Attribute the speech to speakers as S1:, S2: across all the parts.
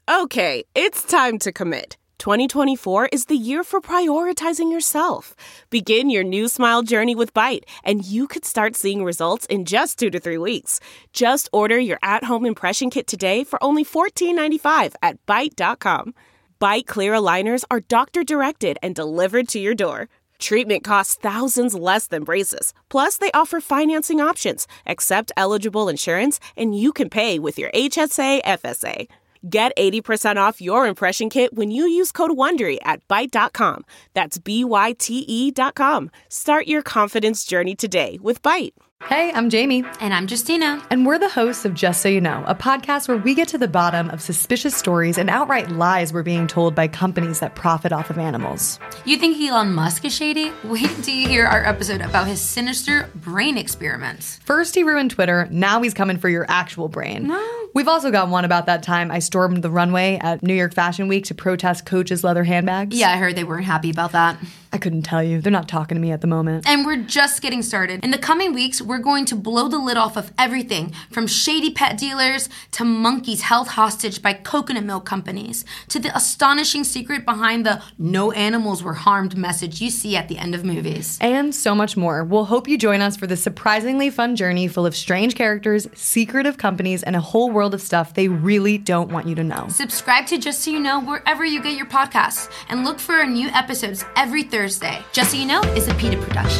S1: Okay, it's time to commit. 2024 is the year for prioritizing yourself. Begin your new smile journey with Byte, and you could start seeing results in just 2 to 3 weeks. Just order your at-home impression kit today for only $14.95 at Byte.com. Byte Clear aligners are doctor-directed and delivered to your door. Treatment costs thousands less than braces. Plus, they offer financing options, accept eligible insurance, and you can pay with your HSA FSA. Get 80% off your impression kit when you use code WONDERY at Byte.com. That's BYTE.com. Start your confidence journey today with Byte.
S2: Hey, I'm Jamie.
S3: And I'm Justina.
S2: And we're the hosts of Just So You Know, a podcast where we get to the bottom of suspicious stories and outright lies we're being told by companies that profit off of animals.
S3: You think Elon Musk is shady? Wait until you hear our episode about his sinister brain experiments.
S2: First he ruined Twitter, now he's coming for your actual brain.
S3: No.
S2: We've also got one about that time I stormed the runway at New York Fashion Week to protest Coach's leather handbags.
S3: Yeah, I heard they weren't happy about that.
S2: I couldn't tell you. They're not talking to me at the moment.
S3: And we're just getting started. In the coming weeks, we're going to blow the lid off of everything from shady pet dealers to monkeys held hostage by coconut milk companies to the astonishing secret behind the no animals were harmed message you see at the end of movies.
S2: And so much more. We'll hope you join us for this surprisingly fun journey full of strange characters, secretive companies, and a whole world of stuff they really don't want you to know.
S3: Subscribe to Just So You Know wherever you get your podcasts and look for our new episodes every Thursday. Just So You Know is a PETA production.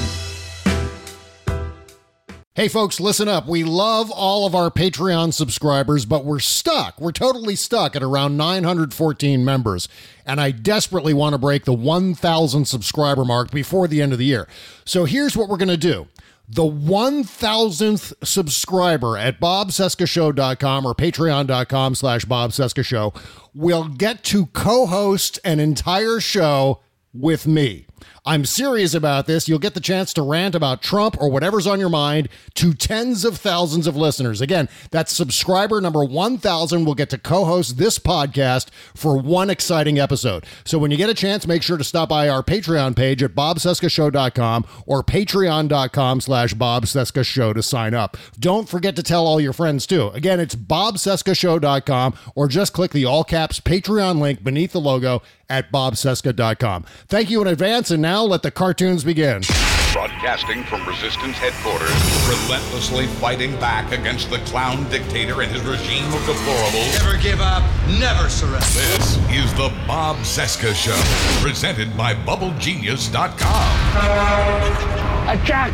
S4: Hey folks, listen up. We love all of our Patreon subscribers, but we're stuck. We're totally stuck at around 914 members. And I desperately want to break the 1,000 subscriber mark before the end of the year. So here's what we're going to do. The 1,000th subscriber at bobcescashow.com or patreon.com/bobcescashow will get to co-host an entire show with me. I'm serious about this. You'll get the chance to rant about Trump or whatever's on your mind to tens of thousands of listeners. Again, that's subscriber number 1,000 will get to co-host this podcast for one exciting episode. So when you get a chance, make sure to stop by our Patreon page at bobcescashow.com or patreon.com/bobcescashow to sign up. Don't forget to tell all your friends too. Again, it's bobcescashow.com or just click the all caps Patreon link beneath the logo at bobcesca.com. Thank you in advance, and now let the cartoons begin.
S5: Broadcasting from Resistance headquarters.
S6: Relentlessly fighting back against the clown dictator and his regime of deplorables.
S7: Never give up, never surrender.
S6: This is the Bob Cesca Show, presented by BubbleGenius.com.
S8: Attack!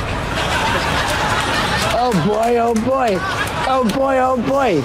S8: Oh boy, oh boy. Oh boy, oh boy.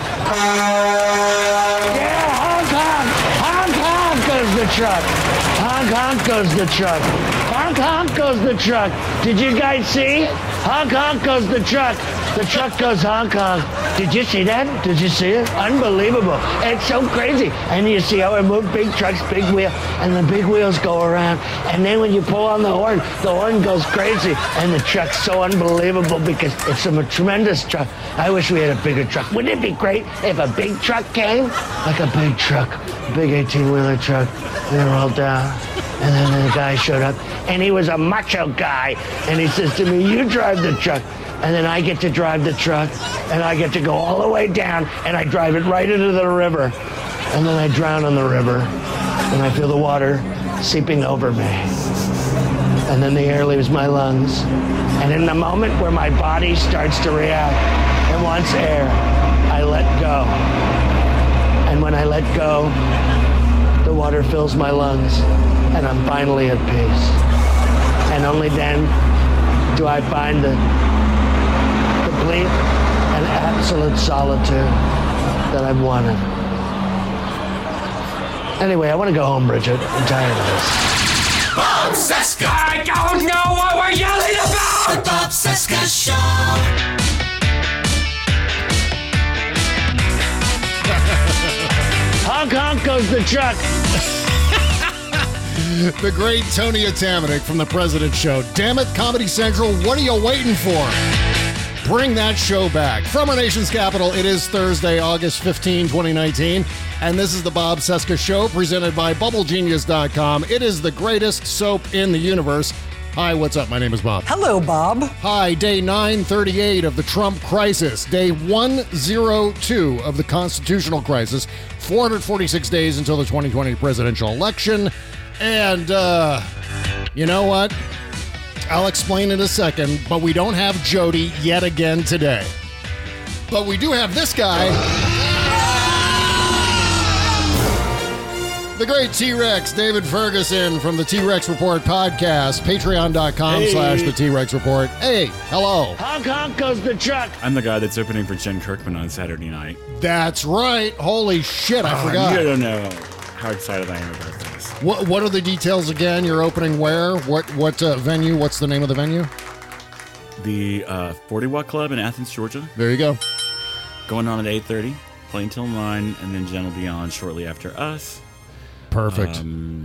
S8: Yeah, honk honk! Honk honk goes the truck. Honk honk goes the truck. Honk honk goes the truck. Did you guys see? Honk honk goes the truck. The truck goes honk honk. Did you see that? Did you see it? Unbelievable. It's so crazy. And you see how it moves, big trucks, big wheel, and the big wheels go around. And then when you pull on the horn goes crazy. And the truck's so unbelievable because it's a tremendous truck. I wish we had a bigger truck. Wouldn't it be great if a big truck came? Like a big truck, big 18-wheeler truck, and it rolled down. And then the guy showed up, and he was a macho guy. And he says to me, you drive the truck. And then I get to drive the truck, and I get to go all the way down, and I drive it right into the river. And then I drown in the river, and I feel the water seeping over me. And then the air leaves my lungs. And in the moment where my body starts to react and wants air, I let go. And when I let go, the water fills my lungs, and I'm finally at peace. And only then do I find the complete and absolute solitude that I've wanted. Anyway, I want to go home, Bridget. I'm tired of this.
S7: Bob Cesca! I don't know what we're yelling about! The Bob Cesca Show!
S8: Honk honk goes the truck.
S4: The great Tony Atamanuik from The President Show. Damn it, Comedy Central, what are you waiting for? Bring that show back. From our nation's capital, it is Thursday, August 15, 2019, and this is the Bob Cesca Show, presented by BubbleGenius.com. It is the greatest soap in the universe. Hi, what's up? My name is Bob.
S9: Hello, Bob.
S4: Hi, day 938 of the Trump crisis. Day 102 of the constitutional crisis. 446 days until the 2020 presidential election. And, you know what? I'll explain in a second, but we don't have Jody yet again today. But we do have this guy. The great T-Rex, David Ferguson from the T-Rex Report podcast, patreon.com/the T-Rex Report. Hey, hello.
S8: Honk, honk goes the truck.
S10: I'm the guy that's opening for Jen Kirkman on Saturday night.
S4: That's right. Holy shit, I forgot.
S10: You don't know how excited I am about this.
S4: What are the details again? You're opening where? What venue? What's the name of the venue?
S10: The 40 Watt Club in Athens, Georgia.
S4: There you go.
S10: Going on at 8:30, playing till 9, and then Jen will be on shortly after us.
S4: Perfect.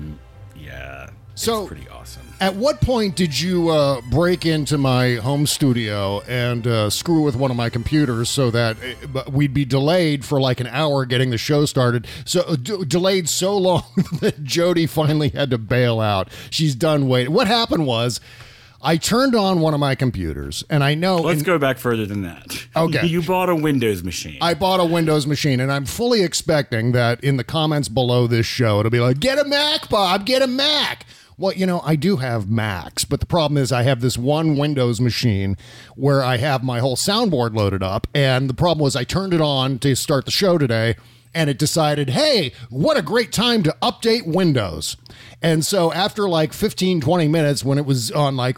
S10: Yeah.
S4: So,
S10: it's pretty awesome.
S4: At what point did you break into my home studio and screw with one of my computers so that we'd be delayed for like an hour getting the show started? So delayed so long that Jody finally had to bail out. She's done waiting. What happened was, I turned on one of my computers, and I know...
S10: Let's go back further than that.
S4: Okay.
S10: You bought a Windows machine.
S4: I bought a Windows machine, and I'm fully expecting that in the comments below this show, it'll be like, get a Mac, Bob, get a Mac. Well, you know, I do have Macs, but the problem is I have this one Windows machine where I have my whole soundboard loaded up, and the problem was I turned it on to start the show today, and it decided, hey, what a great time to update Windows. And so after like 15, 20 minutes, when it was on like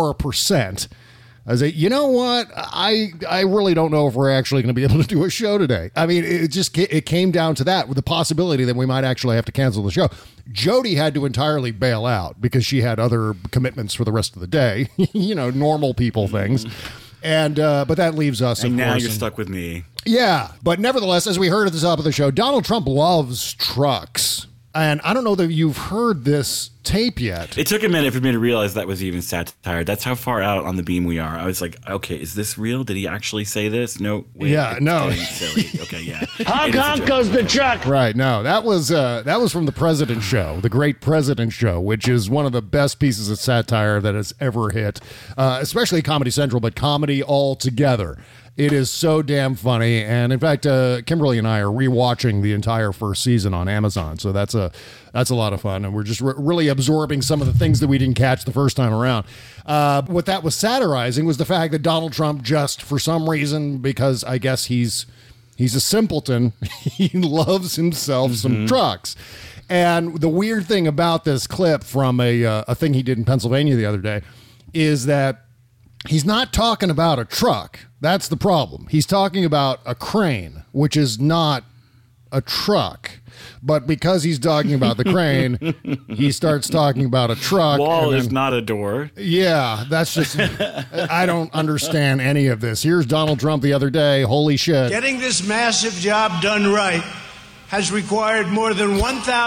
S4: 4%, I was like, you know what? I really don't know if we're actually going to be able to do a show today. I mean, it came down to that, with the possibility that we might actually have to cancel the show. Jody had to entirely bail out because she had other commitments for the rest of the day, you know, normal people things. And but that leaves us,
S10: and
S4: of
S10: now
S4: course,
S10: you're stuck with me.
S4: Yeah, but nevertheless, as we heard at the top of the show, Donald Trump loves trucks. And I don't know that you've heard this tape yet.
S10: It took a minute for me to realize that was even satire. That's how far out on the beam we are. I was like, okay, is this real? Did he actually say this? No. Wait,
S4: yeah, no.
S10: Silly. Okay, yeah.
S8: Honk, honk goes the truck.
S4: Right, no. That was from the President Show, the Great President Show, which is one of the best pieces of satire that has ever hit, especially Comedy Central, but comedy altogether. It is so damn funny, and in fact, Kimberly and I are rewatching the entire first season on Amazon, so that's a lot of fun, and we're just really absorbing some of the things that we didn't catch the first time around. What that was satirizing was the fact that Donald Trump just, for some reason, because I guess he's a simpleton, he loves himself some trucks. And the weird thing about this clip from a thing he did in Pennsylvania the other day is that he's not talking about a truck. That's the problem. He's talking about a crane, which is not a truck. But because he's talking about the crane, he starts talking about a truck.
S10: Wall is not a door.
S4: Yeah, that's just... I don't understand any of this. Here's Donald Trump the other day. Holy shit.
S11: Getting this massive job done right has required more than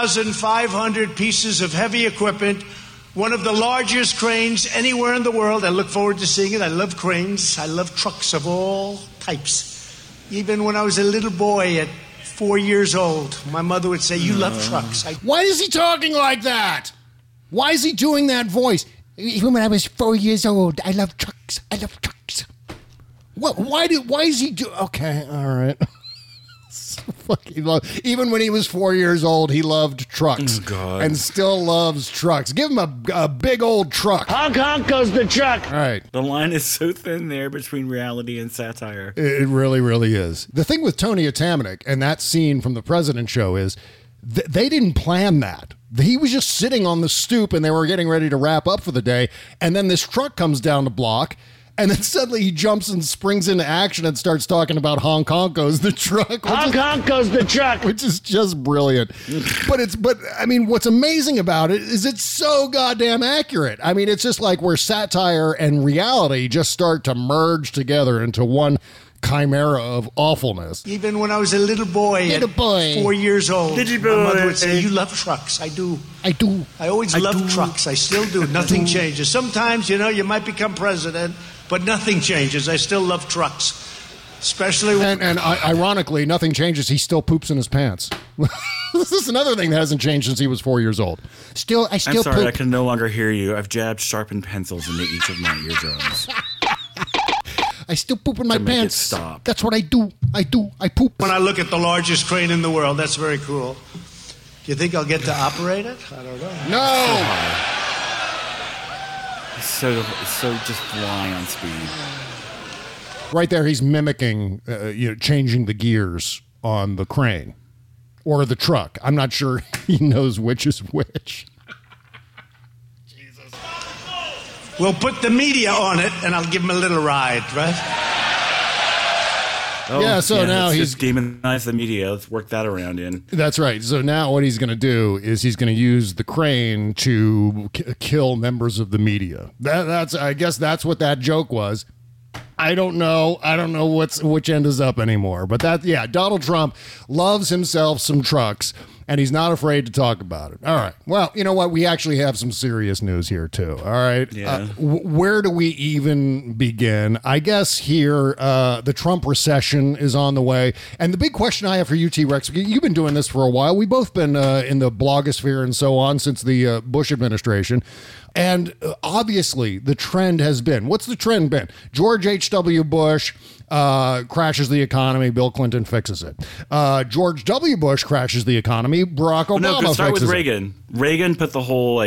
S11: 1,500 pieces of heavy equipment, one of the largest cranes anywhere in the world. I look forward to seeing it. I love cranes. I love trucks of all types. Even when I was a little boy at 4 years old, my mother would say, you love trucks.
S4: Why is he talking like that? Why is he doing that voice? Even when I was 4 years old, I love trucks. I love trucks. What? Why is he do? Okay, all right. Even when he was 4 years old, he loved trucks.
S10: Oh, God.
S4: And still loves trucks. Give him a big old truck.
S8: Honk, honk goes the truck.
S4: All right.
S10: The line is so thin there between reality and satire.
S4: It really, really is. The thing with Tony Atamanuik and that scene from the President Show is they didn't plan that. He was just sitting on the stoop and they were getting ready to wrap up for the day. And then this truck comes down the block. And then suddenly he jumps and springs into action and starts talking about Hong Kong goes the truck.
S8: Hong Kong goes the truck.
S4: Which is just brilliant. But I mean, what's amazing about it is it's so goddamn accurate. I mean, it's just like where satire and reality just start to merge together into one chimera of awfulness.
S11: Even when I was a little boy at 4 years old, my mother would say, you love trucks. I do. I always loved trucks. I still do. Nothing changes. Sometimes, you might become president, but nothing changes. I still love trucks. especially
S4: And ironically, nothing changes. He still poops in his pants. This is another thing that hasn't changed since he was 4 years old.
S10: I'm sorry,
S4: poop.
S10: I can no longer hear you. I've jabbed sharpened pencils into each of my eardrums.
S4: I still poop in my
S10: To make it
S4: pants.
S10: stop.
S4: That's what I do. I poop.
S11: when I look at the largest crane in the world. That's very cool. Do you think I'll get to operate it? I don't know.
S4: No.
S10: So just flying on speed.
S4: Right there, he's mimicking, changing the gears on the crane or the truck. I'm not sure he knows which is which.
S11: We'll put the media on it, and I'll give him a little ride, right?
S4: Now
S10: let's
S4: he's
S10: just demonize the media. Let's work that around in.
S4: That's right. So now what he's going to do is he's going to use the crane to kill members of the media. I guess that's what that joke was. I don't know which end is up anymore. But Donald Trump loves himself some trucks, and he's not afraid to talk about it. All right. Well, you know what? We actually have some serious news here, too. All right.
S10: Yeah.
S4: Where do we even begin? I guess here, the Trump recession is on the way. And the big question I have for you, T-Rex, you've been doing this for a while. We've both been in the blogosphere and so on since the Bush administration. And obviously, the trend has been, what's the trend been? George H.W. Bush crashes the economy. Bill Clinton fixes it. George W. Bush crashes the economy. Barack Obama fixes
S10: start with
S4: it.
S10: Reagan. Reagan put the whole,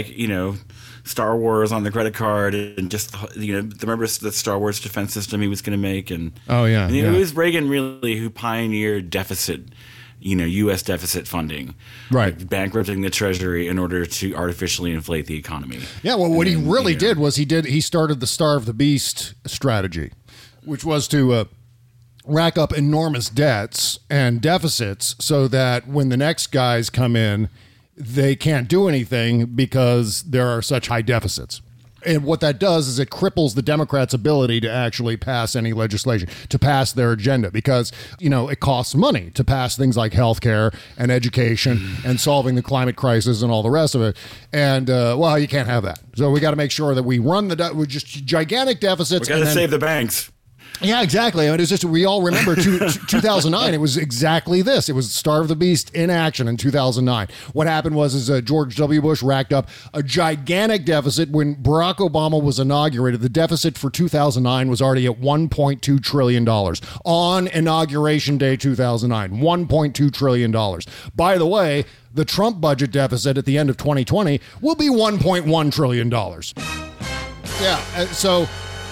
S10: Star Wars on the credit card and just, remember the Star Wars defense system he was going to make? And it was Reagan really who pioneered deficit U.S. deficit funding,
S4: right?
S10: Bankrupting the Treasury in order to artificially inflate the economy.
S4: Yeah, well, what he really did was he started the Starve the Beast strategy, which was to rack up enormous debts and deficits so that when the next guys come in, they can't do anything because there are such high deficits. And what that does is it cripples the Democrats' ability to actually pass any legislation, to pass their agenda, because, it costs money to pass things like health care and education and solving the climate crisis and all the rest of it. And, you can't have that. So we got to make sure that we run with just gigantic deficits.
S10: We got to save the banks.
S4: Yeah, exactly. I mean, it's just we all remember 2009. It was exactly this. It was Starve the Beast in action in 2009. What happened was George W. Bush racked up a gigantic deficit when Barack Obama was inaugurated. The deficit for 2009 was already at $1.2 trillion on Inauguration Day 2009. $1.2 trillion. By the way, the Trump budget deficit at the end of 2020 will be $1.1 trillion. Yeah, so...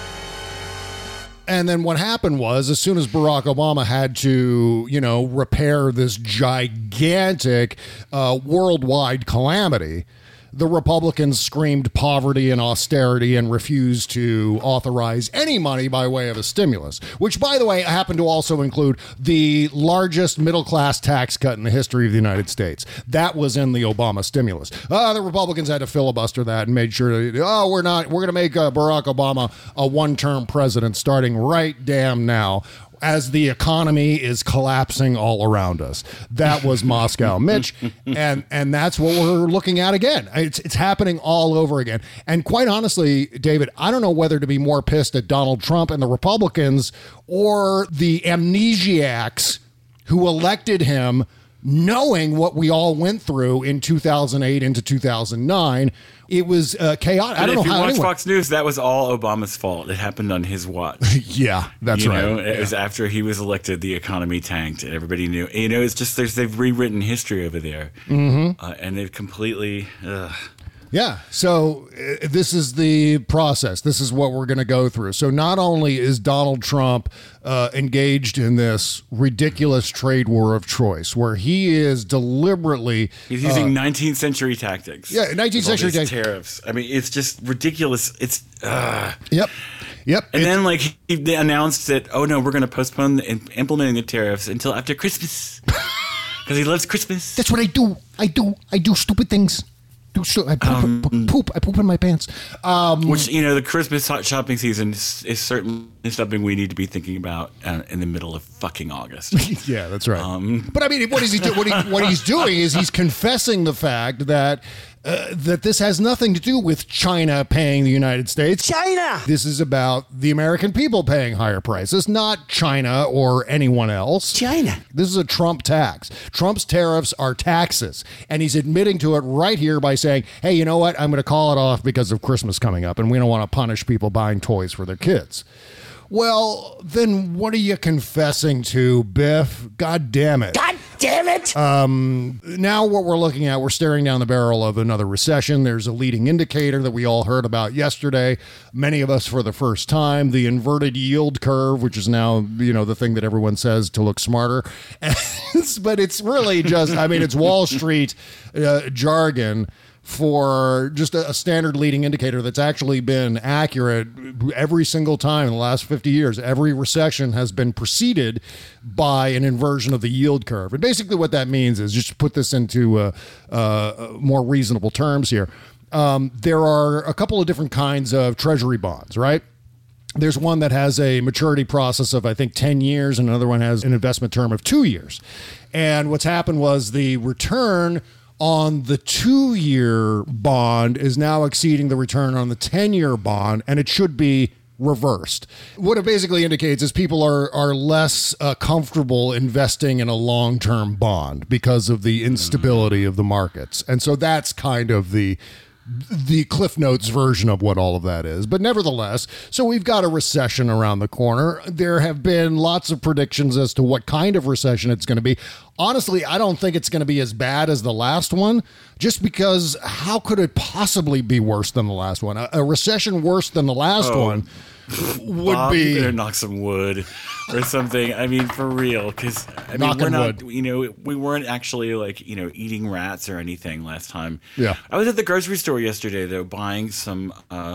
S4: And then what happened was, as soon as Barack Obama had to, repair this gigantic worldwide calamity, the Republicans screamed poverty and austerity and refused to authorize any money by way of a stimulus, which, by the way, happened to also include the largest middle-class tax cut in the history of the United States. That was in the Obama stimulus. The Republicans had to filibuster that and made sure we're going to make Barack Obama a one-term president starting right damn now, as the economy is collapsing all around us. That was Moscow Mitch, and that's what we're looking at again. It's happening all over again. And quite honestly, David, I don't know whether to be more pissed at Donald Trump and the Republicans or the amnesiacs who elected him knowing what we all went through in 2008 into 2009. It was chaotic. I don't know how.
S10: If you watch Fox News, that was all Obama's fault. It happened on his watch.
S4: Yeah, that's right.
S10: It was after he was elected, the economy tanked, and everybody knew. It's just they've rewritten history over there, and they've completely.
S4: Yeah. So this is the process. This is what we're going to go through. So not only is Donald Trump engaged in this ridiculous trade war of choice, where he is deliberately...
S10: He's using 19th century tactics.
S4: Yeah, 19th century tactics.
S10: Tariffs. I mean, it's just ridiculous. It's...
S4: Yep.
S10: And then, he announced that, oh, no, we're going to postpone implementing the tariffs until after Christmas. Because he loves Christmas.
S4: That's what I do. I do stupid things. I poop in my pants.
S10: Which, the Christmas shopping season is certainly something we need to be thinking about in the middle of fucking August.
S4: Yeah, that's right. But I mean, what is he do? What he's doing is he's confessing the fact that that this has nothing to do with China paying the United States.
S8: China!
S4: This is about the American people paying higher prices, not China or anyone else.
S8: China.
S4: This is a Trump tax. Trump's tariffs are taxes. And he's admitting to it right here by saying, hey, you know what? I'm going to call it off because of Christmas coming up, and we don't want to punish people buying toys for their kids. Well, then what are you confessing to, Biff? God damn it.
S8: God damn it!
S4: Now what we're looking at, we're staring down the barrel of another recession. There's a leading indicator that we all heard about yesterday, many of us for the first time, the inverted yield curve, which is now, the thing that everyone says to look smarter. But it's really just, it's Wall Street jargon for just a standard leading indicator that's actually been accurate every single time in the last 50 years. Every recession has been preceded by an inversion of the yield curve. And basically what that means is, just to put this into more reasonable terms here, there are a couple of different kinds of treasury bonds, right? There's one that has a maturity process of, I think, 10 years, and another one has an investment term of 2 years. And what's happened was the return on the 2-year bond is now exceeding the return on the 10-year bond, and it should be reversed. What it basically indicates is people are less comfortable investing in a long-term bond because of the instability of the markets. And so that's kind of the Cliff Notes version of what all of that is. But nevertheless, so we've got a recession around the corner. There have been lots of predictions as to what kind of recession it's going to be. Honestly, I don't think it's going to be as bad as the last one, just because how could it possibly be worse than the last one? A recession worse than the last one would
S10: Bob,
S4: be...
S10: You better knock some wood or something. For real, because we're not, we weren't actually eating rats or anything last time.
S4: Yeah.
S10: I was at the grocery store yesterday, though, buying some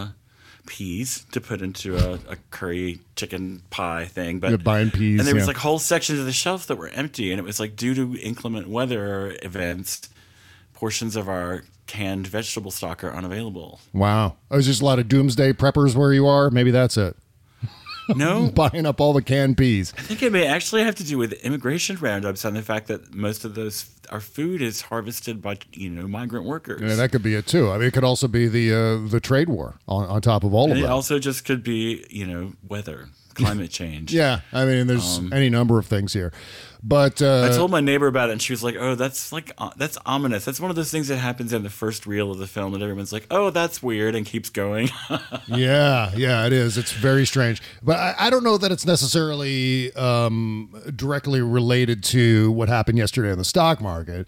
S10: peas to put into a curry chicken pie thing. But
S4: you're buying peas,
S10: and there was whole sections of the shelf that were empty, and it was due to inclement weather events, portions of our canned vegetable stock are unavailable.
S4: Wow. There's just a lot of doomsday preppers where you are. Maybe that's it.
S10: No.
S4: Buying up all the canned peas.
S10: I think it may actually have to do with immigration roundups and the fact that most of our food is harvested by, migrant workers.
S4: Yeah, that could be it too. It could also be the trade war on top of all of that.
S10: It also just could be, weather, climate change.
S4: Yeah. There's any number of things here. But
S10: I told my neighbor about it, and she was like, "Oh, that's that's ominous. That's one of those things that happens in the first reel of the film, and everyone's like, oh, that's weird,' and keeps going."
S4: Yeah, it is. It's very strange. But I don't know that it's necessarily directly related to what happened yesterday in the stock market.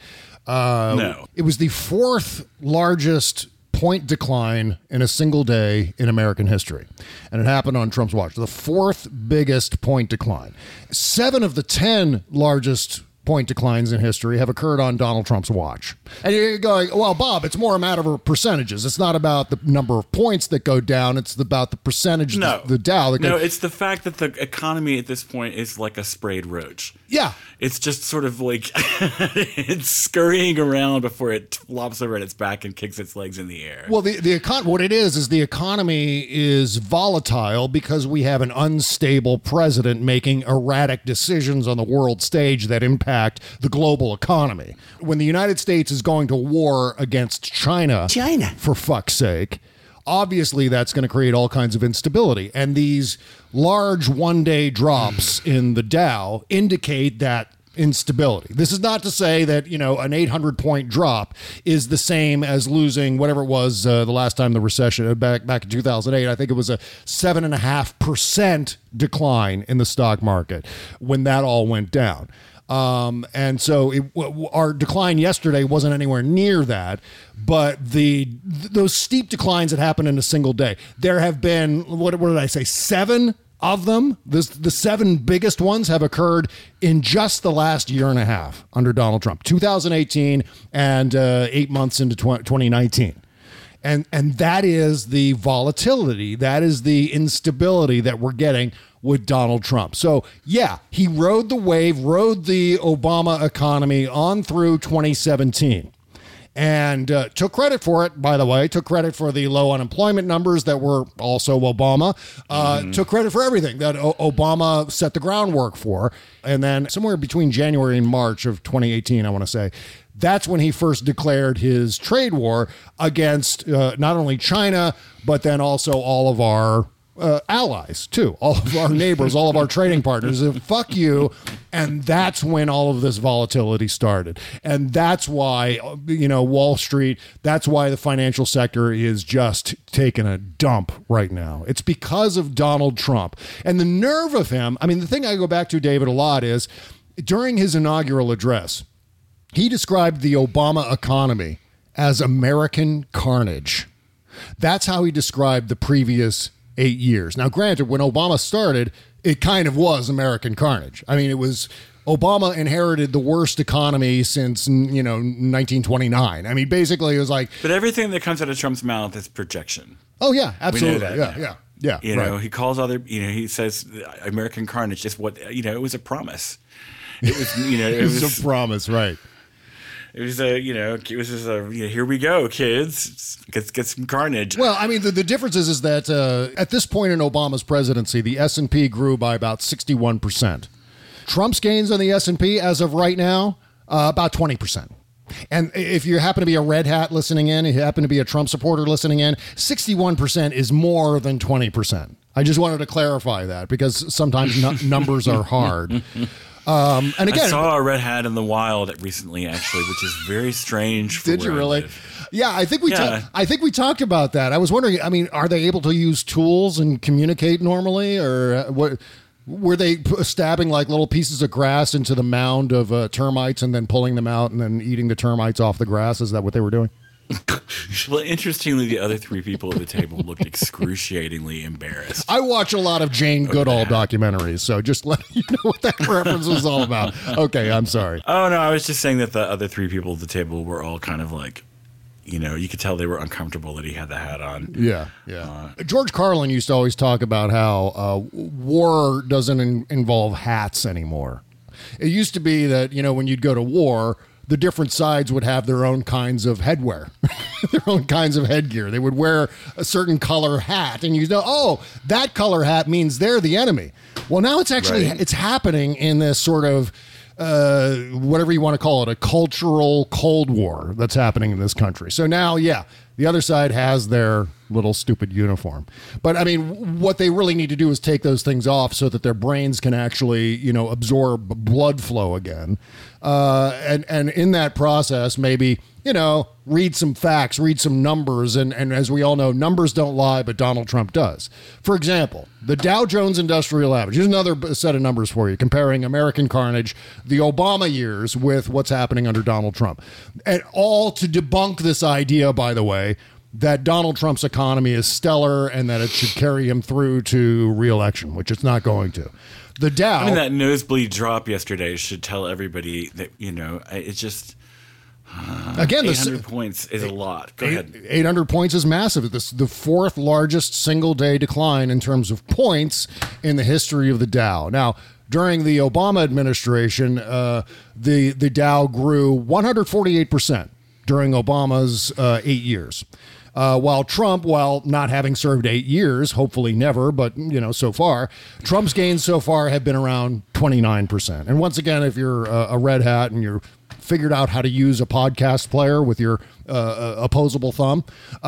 S10: No,
S4: it was the fourth largest point decline in a single day in American history. And it happened on Trump's watch. The fourth biggest point decline. 7 of the 10 largest point declines in history have occurred on Donald Trump's watch. And you're going, well, Bob, it's more a matter of percentages. It's not about the number of points that go down. It's about the percentage, the Dow.
S10: It's the fact that the economy at this point is like a sprayed roach.
S4: Yeah.
S10: It's just sort of like it's scurrying around before it flops over at its back and kicks its legs in the air.
S4: Well, what it is the economy is volatile because we have an unstable president making erratic decisions on the world stage that impact the global economy. When the United States is going to war against China, for fuck's sake, obviously that's going to create all kinds of instability. And these large one-day drops in the Dow indicate that instability. This is not to say that, an 800-point drop is the same as losing whatever it was the last time the recession, back in 2008. I think it was a 7.5% decline in the stock market when that all went down. And so our decline yesterday wasn't anywhere near that, but those steep declines that happened in a single day, there have been, what did I say, 7 of them? The 7 biggest ones have occurred in just the last year and a half under Donald Trump, 2018 and 8 months into 2019. And that is the volatility. That is the instability that we're getting with Donald Trump. So, yeah, he rode the wave, rode the Obama economy on through 2017. And took credit for it, by the way, took credit for the low unemployment numbers that were also Obama, took credit for everything that Obama set the groundwork for. And then somewhere between January and March of 2018, I want to say, That's when he first declared his trade war against not only China, but then also all of our allies, too. All of our neighbors, all of our trading partners. Fuck you. And that's when all of this volatility started. And that's why, Wall Street, that's why the financial sector is just taking a dump right now. It's because of Donald Trump. And the nerve of him, I mean, the thing I go back to, David, a lot is during his inaugural address, he described the Obama economy as American carnage. That's how he described the previous 8 years. Now, granted, when Obama started, it kind of was American carnage. I mean, it was Obama inherited the worst economy since, 1929. I mean, basically, it was like...
S10: But everything that comes out of Trump's mouth is projection.
S4: Oh, yeah, absolutely.
S10: We know that.
S4: Yeah.
S10: He calls he says American carnage is what, it was a promise. It was, it was
S4: a promise, right.
S10: It was here we go, kids. Get some carnage.
S4: Well, I mean, the difference is that at this point in Obama's presidency, the S&P grew by about 61%. Trump's gains on the S&P as of right now, about 20%. And if you happen to be a red hat listening in, if you happen to be a Trump supporter listening in, 61% is more than 20%. I just wanted to clarify that because sometimes numbers are hard. And again,
S10: I saw a red hat in the wild recently, actually, which is very strange.
S4: Did you really? Yeah, I think we talked about that. I was wondering. I mean, are they able to use tools and communicate normally, or what? Were they stabbing like little pieces of grass into the mound of termites and then pulling them out and then eating the termites off the grass? Is that what they were doing?
S10: Well, interestingly, the other three people at the table looked excruciatingly embarrassed.
S4: I watch a lot of Jane Goodall documentaries, so just let you know what that reference was all about. Okay, I'm sorry.
S10: Oh, no, I was just saying that the other three people at the table were all kind of like, you could tell they were uncomfortable that he had the hat on.
S4: Yeah. George Carlin used to always talk about how war doesn't involve hats anymore. It used to be that, when you'd go to war, the different sides would have their own kinds of headwear, their own kinds of headgear. They would wear a certain color hat, and that color hat means they're the enemy. Well, now it's actually it's happening in this sort of whatever you want to call it, a cultural Cold War that's happening in this country. So now, the other side has their little stupid uniform. But I mean, what they really need to do is take those things off so that their brains can actually, absorb blood flow again. And in that process, maybe, read some facts, read some numbers. And as we all know, numbers don't lie, but Donald Trump does. For example, the Dow Jones Industrial Average. Here's another set of numbers for you, comparing American carnage, the Obama years with what's happening under Donald Trump. And all to debunk this idea, by the way, that Donald Trump's economy is stellar and that it should carry him through to re-election, which it's not going to. The Dow...
S10: I mean, that nosebleed drop yesterday should tell everybody that, it's just... Again, 800 points is a lot. Go ahead.
S4: 800 points is massive. This is the fourth largest single-day decline in terms of points in the history of the Dow. Now, during the Obama administration, the Dow grew 148% during Obama's 8 years. While Trump, while not having served 8 years, hopefully never, but, so far, Trump's gains so far have been around 29%. And once again, if you're a red hat and you're figured out how to use a podcast player with your opposable thumb,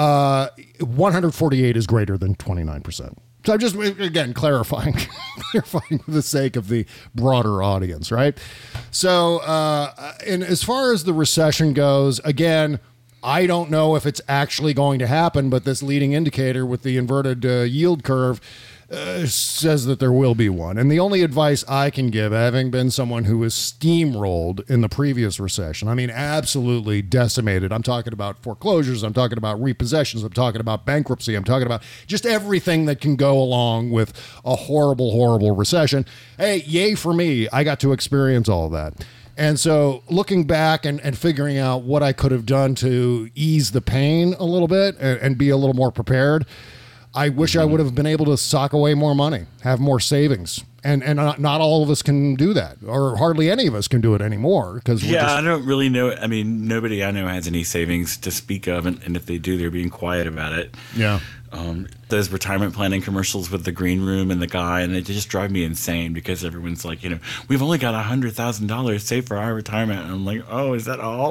S4: 148 is greater than 29%. So I'm just, again, clarifying for the sake of the broader audience, right? So, and as far as the recession goes, again, I don't know if it's actually going to happen, but this leading indicator with the inverted yield curve says that there will be one. And the only advice I can give, having been someone who was steamrolled in the previous recession, I mean, absolutely decimated. I'm talking about foreclosures. I'm talking about repossessions. I'm talking about bankruptcy. I'm talking about just everything that can go along with a horrible, horrible recession. Hey, yay for me. I got to experience all of that. And so looking back and figuring out what I could have done to ease the pain a little bit and be a little more prepared, I wish I would have been able to sock away more money, have more savings. And not all of us can do that, or hardly any of us can do it anymore. Because
S10: I don't really know. I mean, nobody I know has any savings to speak of. And if they do, they're being quiet about it.
S4: Yeah.
S10: Those retirement planning commercials with the green room and the guy, and they just drive me insane because everyone's like, we've only got $100,000 saved for our retirement. And I'm like, oh, is that all?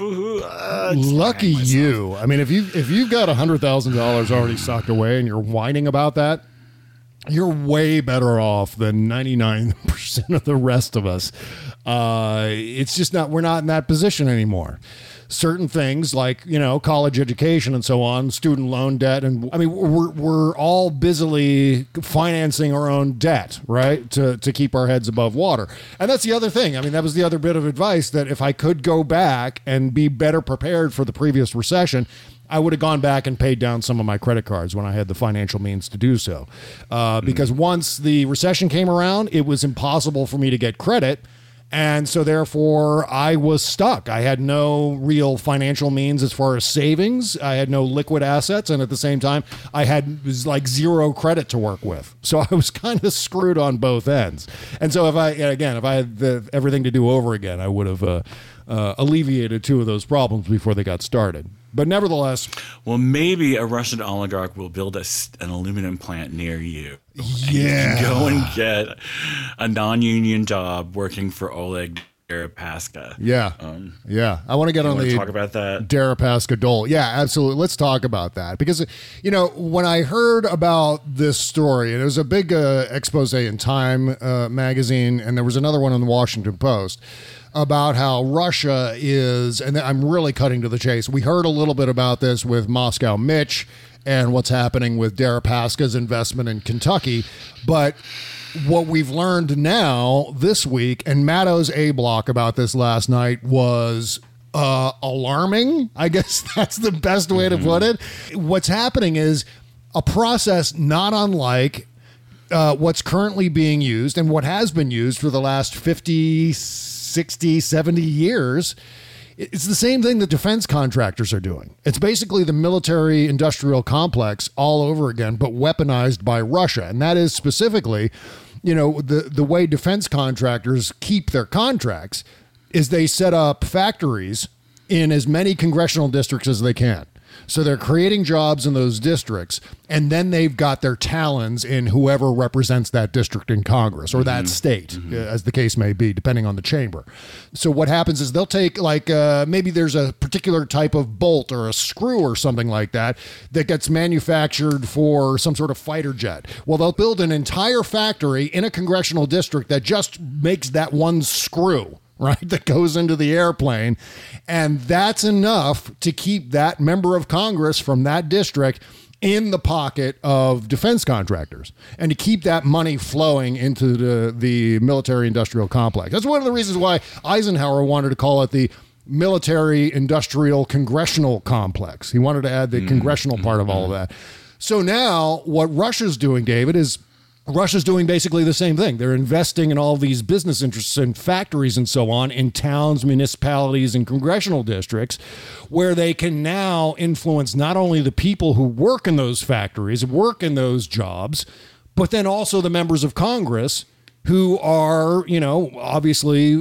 S4: Lucky you. I mean, if you've got $100,000 already socked away and you're whining about that, you're way better off than 99% of the rest of us. It's just we're not in that position anymore. Certain things like, college education and so on, student loan debt. And I mean, we're all busily financing our own debt, right? To keep our heads above water. And that's the other thing. I mean, that was the other bit of advice, that if I could go back and be better prepared for the previous recession, I would have gone back and paid down some of my credit cards when I had the financial means to do so. Because once the recession came around, it was impossible for me to get credit. And so therefore I was stuck. I had no real financial means as far as savings. I had no liquid assets. And at the same time, was like zero credit to work with. So I was kind of screwed on both ends. And so if I had everything to do over again, I would have alleviated two of those problems before they got started. But nevertheless...
S10: Well, maybe a Russian oligarch will build an aluminum plant near you.
S4: Yeah.
S10: You can go and get a non-union job working for Oleg Deripaska.
S4: Yeah. I want to get on the...
S10: talk about that?
S4: Deripaska Dole. Yeah, absolutely. Let's talk about that. Because, when I heard about this story, and it was a big expose in Time magazine, and there was another one in the Washington Post, about how Russia is, and I'm really cutting to the chase. We heard a little bit about this with Moscow Mitch and what's happening with Deripaska's investment in Kentucky. But what we've learned now this week, and Matto's A-block about this last night, was alarming. I guess that's the best way to put it. What's happening is a process not unlike what's currently being used and what has been used for the last 50, 60, 70 years. It's the same thing that defense contractors are doing. It's basically the military industrial complex all over again, but weaponized by Russia. And that is specifically, the way defense contractors keep their contracts is they set up factories in as many congressional districts as they can. So they're creating jobs in those districts, and then they've got their talons in whoever represents that district in Congress or that state, as the case may be, depending on the chamber. So what happens is they'll take, maybe there's a particular type of bolt or a screw or something like that gets manufactured for some sort of fighter jet. Well, they'll build an entire factory in a congressional district that just makes that one screw, right, that goes into the airplane. And that's enough to keep that member of Congress from that district in the pocket of defense contractors and to keep that money flowing into the military industrial complex. That's one of the reasons why Eisenhower wanted to call it the military industrial congressional complex. He wanted to add the congressional part of all of that. So now what Russia's doing, David, is Russia's doing basically the same thing. They're investing in all these business interests and factories and so on in towns, municipalities, and congressional districts where they can now influence not only the people who work in those factories, work in those jobs, but then also the members of Congress who are, obviously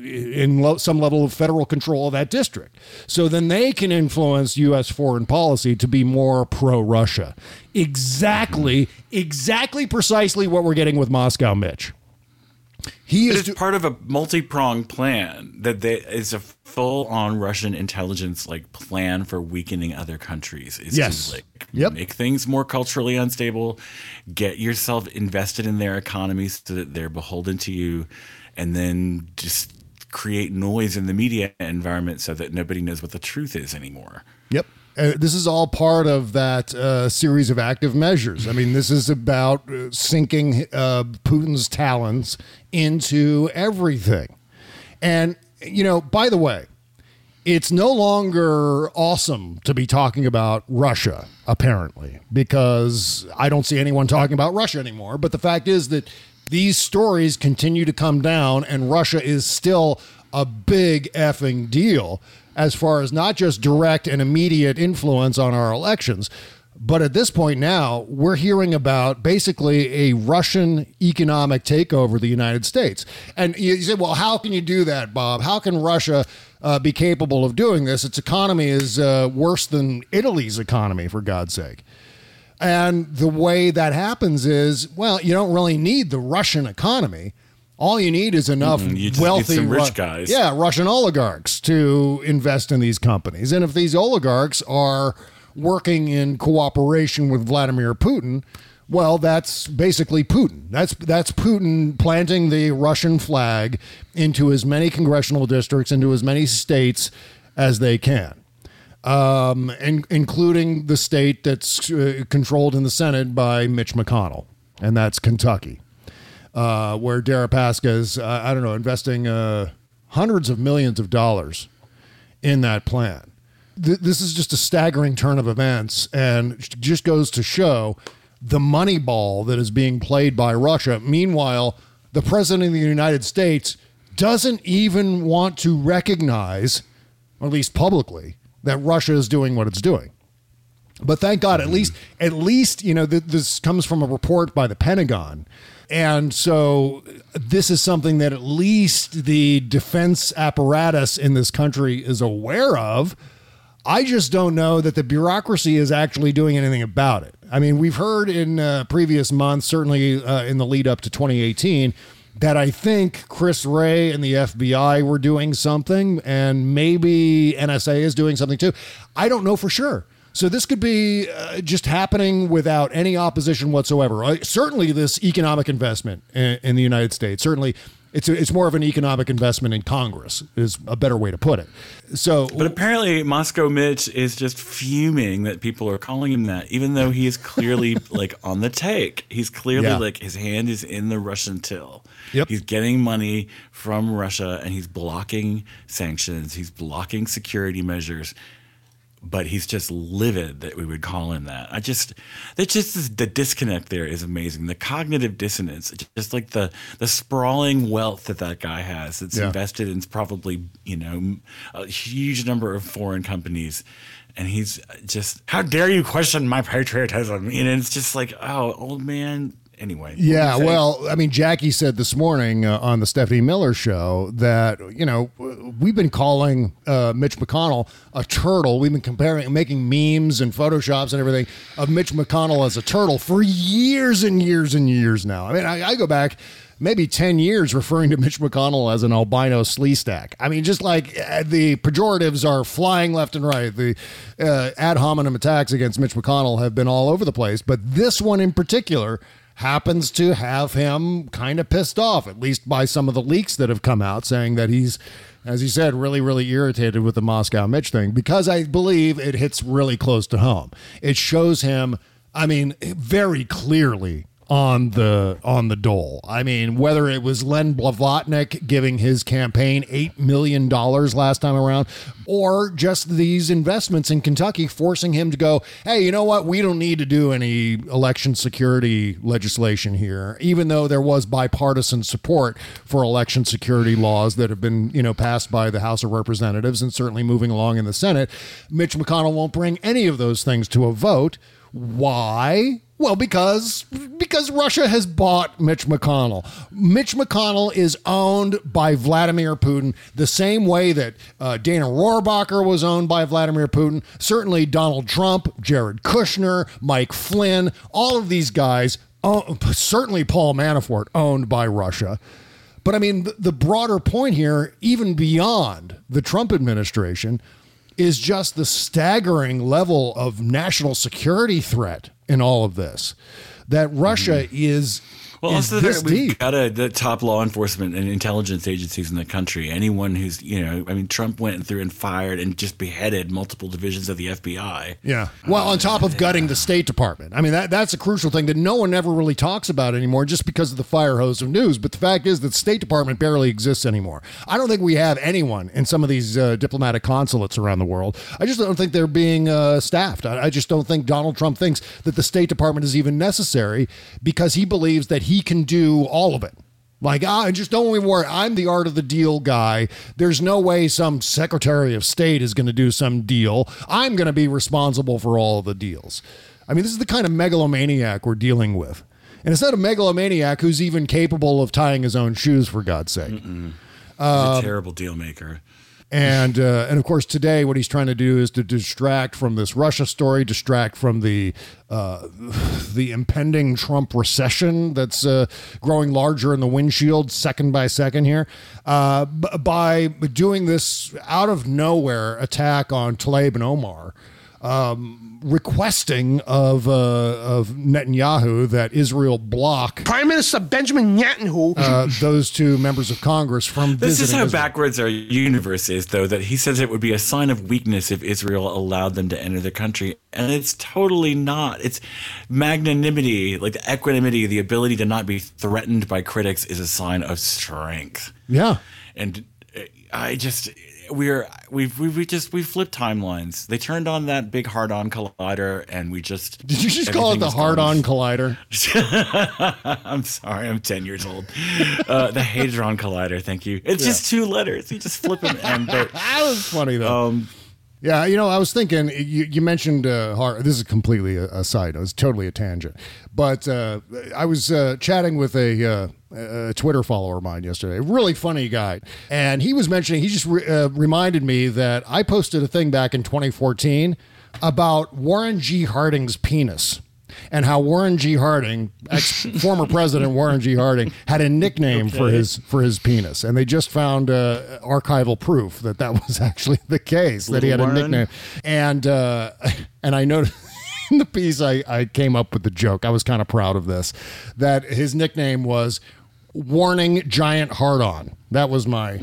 S4: in some level of federal control of that district. So then they can influence U.S. foreign policy to be more pro-Russia. Exactly precisely what we're getting with Moscow Mitch.
S10: It's part of a multi-pronged plan that is a full-on Russian intelligence plan for weakening other countries. It's to make things more culturally unstable, get yourself invested in their economies so that they're beholden to you, and then just create noise in the media environment so that nobody knows what the truth is anymore.
S4: Yep. This is all part of that series of active measures. I mean, this is about sinking Putin's talons into everything. And, by the way, it's no longer awesome to be talking about Russia, apparently, because I don't see anyone talking about Russia anymore. But the fact is that these stories continue to come down, and Russia is still a big effing deal as far as not just direct and immediate influence on our elections, but at this point now, we're hearing about basically a Russian economic takeover of the United States. And you say, well, how can you do that, Bob? How can Russia be capable of doing this? Its economy is worse than Italy's economy, for God's sake. And the way that happens is, well, you don't really need the Russian economy. All you need is enough wealthy,
S10: some rich guys.
S4: Yeah, Russian oligarchs to invest in these companies. And if these oligarchs are working in cooperation with Vladimir Putin, well, that's basically Putin. That's Putin planting the Russian flag into as many congressional districts, into as many states as they can, and including the state that's controlled in the Senate by Mitch McConnell, and that's Kentucky. Where Deripaska is, investing hundreds of millions of dollars in that plan. This is just a staggering turn of events, and just goes to show the money ball that is being played by Russia. Meanwhile, the president of the United States doesn't even want to recognize, or at least publicly, that Russia is doing what it's doing. But thank God, at least, this comes from a report by the Pentagon. And so this is something that at least the defense apparatus in this country is aware of. I just don't know that the bureaucracy is actually doing anything about it. I mean, we've heard in previous months, certainly in the lead up to 2018, that I think Chris Wray and the FBI were doing something, and maybe NSA is doing something too. I don't know for sure. So this could be just happening without any opposition whatsoever. Certainly this economic investment in the United States, certainly it's more of an economic investment in Congress is a better way to put it. But
S10: apparently Moscow Mitch is just fuming that people are calling him that, even though he is clearly on the take. He's clearly his hand is in the Russian till.
S4: Yep.
S10: He's getting money from Russia and he's blocking sanctions. He's blocking security measures. But he's just livid that we would call him that. The disconnect there is amazing. The cognitive dissonance, just like the sprawling wealth that guy has that's invested in probably, a huge number of foreign companies. And he's just, how dare you question my patriotism? And it's just like, oh, old man. Anyway.
S4: Yeah, well, I mean, Jackie said this morning on the Stephanie Miller show that, we've been calling Mitch McConnell a turtle. We've been making memes and Photoshops and everything of Mitch McConnell as a turtle for years and years and years now. I mean, I go back maybe 10 years referring to Mitch McConnell as an albino sleestack. I mean, just like the pejoratives are flying left and right. The ad hominem attacks against Mitch McConnell have been all over the place. But this one in particular happens to have him kind of pissed off, at least by some of the leaks that have come out, saying that he's, as he said, really, really irritated with the Moscow Mitch thing, because I believe it hits really close to home. It shows him, I mean, very clearly on the dole. I mean, whether it was Len Blavatnik giving his campaign $8 million last time around, or just these investments in Kentucky forcing him to go, hey, you know what? We don't need to do any election security legislation here, even though there was bipartisan support for election security laws that have been, passed by the House of Representatives and certainly moving along in the Senate. Mitch McConnell won't bring any of those things to a vote. Why? Well, because Russia has bought Mitch McConnell. Mitch McConnell is owned by Vladimir Putin the same way that Dana Rohrabacher was owned by Vladimir Putin. Certainly Donald Trump, Jared Kushner, Mike Flynn, all of these guys, certainly Paul Manafort, owned by Russia. But I mean, the broader point here, even beyond the Trump administration, is just the staggering level of national security threat in all of this, that Russia is
S10: Well, also
S4: this
S10: we've
S4: deep.
S10: got the top law enforcement and intelligence agencies in the country. Anyone who's, Trump went through and fired and just beheaded multiple divisions of the FBI.
S4: Yeah. Well, on top of gutting the State Department. I mean, that's a crucial thing that no one ever really talks about anymore just because of the fire hose of news. But the fact is that the State Department barely exists anymore. I don't think we have anyone in some of these diplomatic consulates around the world. I just don't think they're being staffed. I just don't think Donald Trump thinks that the State Department is even necessary because he believes that he can do all of it. Like, just don't worry. I'm the art of the deal guy. There's no way some Secretary of State is going to do some deal. I'm going to be responsible for all of the deals. I mean, this is the kind of megalomaniac we're dealing with. And it's not a megalomaniac who's even capable of tying his own shoes, for God's sake.
S10: He's a terrible deal maker.
S4: And of course, today what he's trying to do is to distract from this Russia story, distract from the impending Trump recession that's growing larger in the windshield second by second here, by doing this out of nowhere attack on Tlaib and Omar. Requesting of Netanyahu that Israel block
S9: Prime Minister Benjamin Netanyahu
S4: those two members of Congress from
S10: This is how
S4: Israel.
S10: backwards our universe is, though, that he says it would be a sign of weakness if Israel allowed them to enter the country. And it's totally not. It's magnanimity, like the equanimity, the ability to not be threatened by critics is a sign of strength.
S4: Yeah.
S10: And we flipped timelines. They turned on that big hard-on collider, and we just
S4: Did you just call it the hard-on collider?
S10: I'm sorry, I'm 10 years old. The Hadron Collider, thank you. It's just 2 letters. You just flip them, and
S4: that was funny though. Yeah, I was thinking, you mentioned, this is completely a side note, it's totally a tangent, but I was chatting with a Twitter follower of mine yesterday, a really funny guy, and he was mentioning, he just reminded me that I posted a thing back in 2014 about Warren G. Harding's penis. And how Warren G. Harding, former President Warren G. Harding, had a nickname for his penis, and they just found archival proof that was actually the case, that he had a nickname. And I noticed in the piece I came up with the joke. I was kind of proud of this, that his nickname was Warning Giant Hard-On. That was my.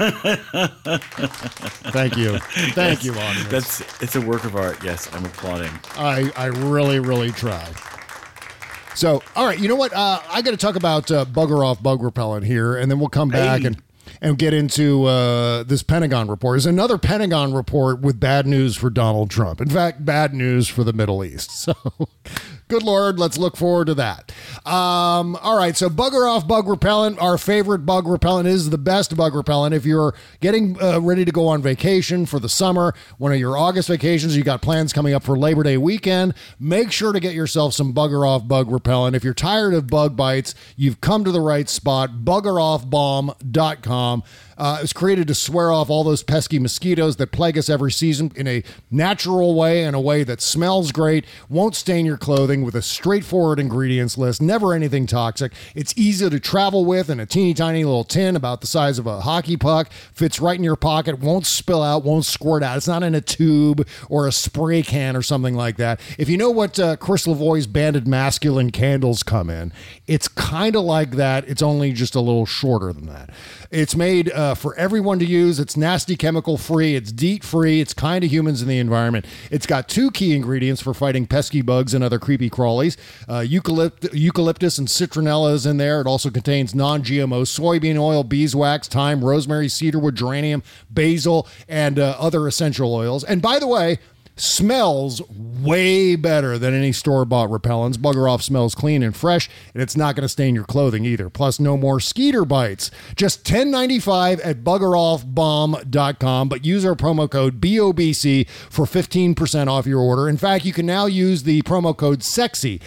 S4: Thank you, audience.
S10: It's a work of art. Yes, I'm applauding.
S4: I really, really tried. So, all right, you know what? I got to talk about bugger off bug repellent here, and then we'll come back and get into this Pentagon report. There's another Pentagon report with bad news for Donald Trump. In fact, bad news for the Middle East. So, good Lord, let's look forward to that. All right, so bugger off bug repellent. Our favorite bug repellent is the best bug repellent. If you're getting ready to go on vacation for the summer, one of your August vacations, you got plans coming up for Labor Day weekend, make sure to get yourself some bugger off bug repellent. If you're tired of bug bites, you've come to the right spot, buggeroffbomb.com. It was created to swear off all those pesky mosquitoes that plague us every season in a natural way, in a way that smells great, won't stain your clothing, with a straightforward ingredients list, never anything toxic. It's easy to travel with in a teeny tiny little tin about the size of a hockey puck, fits right in your pocket, won't spill out, won't squirt out. It's not in a tube or a spray can or something like that. If you know what Chris Lavoie's Banded Masculine candles come in, it's kind of like that. It's only just a little shorter than that. It's made for everyone to use. It's nasty chemical free. It's DEET free. It's kind to humans in the environment. It's got 2 key ingredients for fighting pesky bugs and other creepy crawlies. Eucalyptus and citronella is in there. It also contains non-GMO soybean oil, beeswax, thyme, rosemary, cedarwood, geranium, basil, and other essential oils. And by the way, smells way better than any store-bought repellents. Bugger Off smells clean and fresh, and it's not going to stain your clothing either. Plus, no more skeeter bites. Just $10.95 at buggeroffbomb.com, but use our promo code BOBC for 15% off your order. In fact, you can now use the promo code SEXY,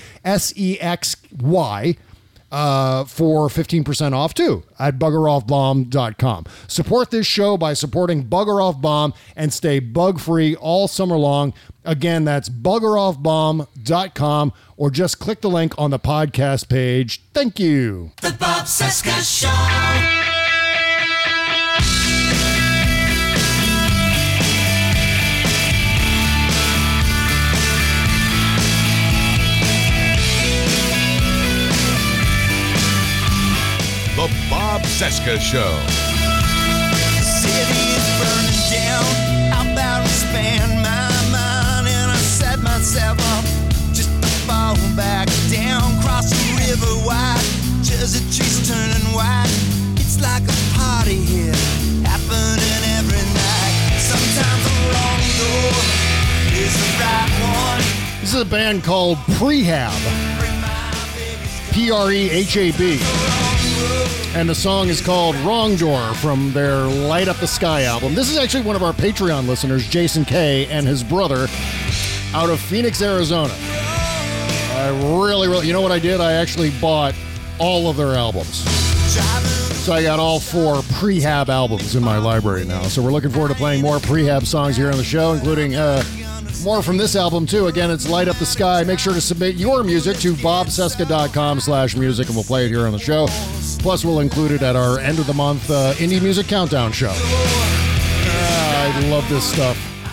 S4: SEXY, for 15% off too at buggeroffbomb.com. Support this show by supporting Bugger Off Bomb and stay bug free all summer long. Again, that's buggeroffbomb.com, or just click the link on the podcast page. Thank you.
S7: The Bob Cesca Show.
S6: The Bob Cesca Show.
S12: City is burning down. I'm about to spend my mind, and I set myself up just to fall back down. Cross the river wide, Jersey trees turning white. It's like a party here, happening every night. Sometimes the wrong door is the right one.
S4: This is a band called Prehab. Prehab. And the song is called Wrong Door from their Light Up the Sky album. This is actually one of our Patreon listeners, Jason K, and his brother out of Phoenix, Arizona. I really, you know what I did? I actually bought all of their albums. So I got all 4 Prehab albums in my library now. So we're looking forward to playing more Prehab songs here on the show, including more from this album, too. Again, it's Light Up the Sky. Make sure to submit your music to bobcesca.com/music, and we'll play it here on the show. Plus, we'll include it at our end of the month Indie Music Countdown show. I love this stuff.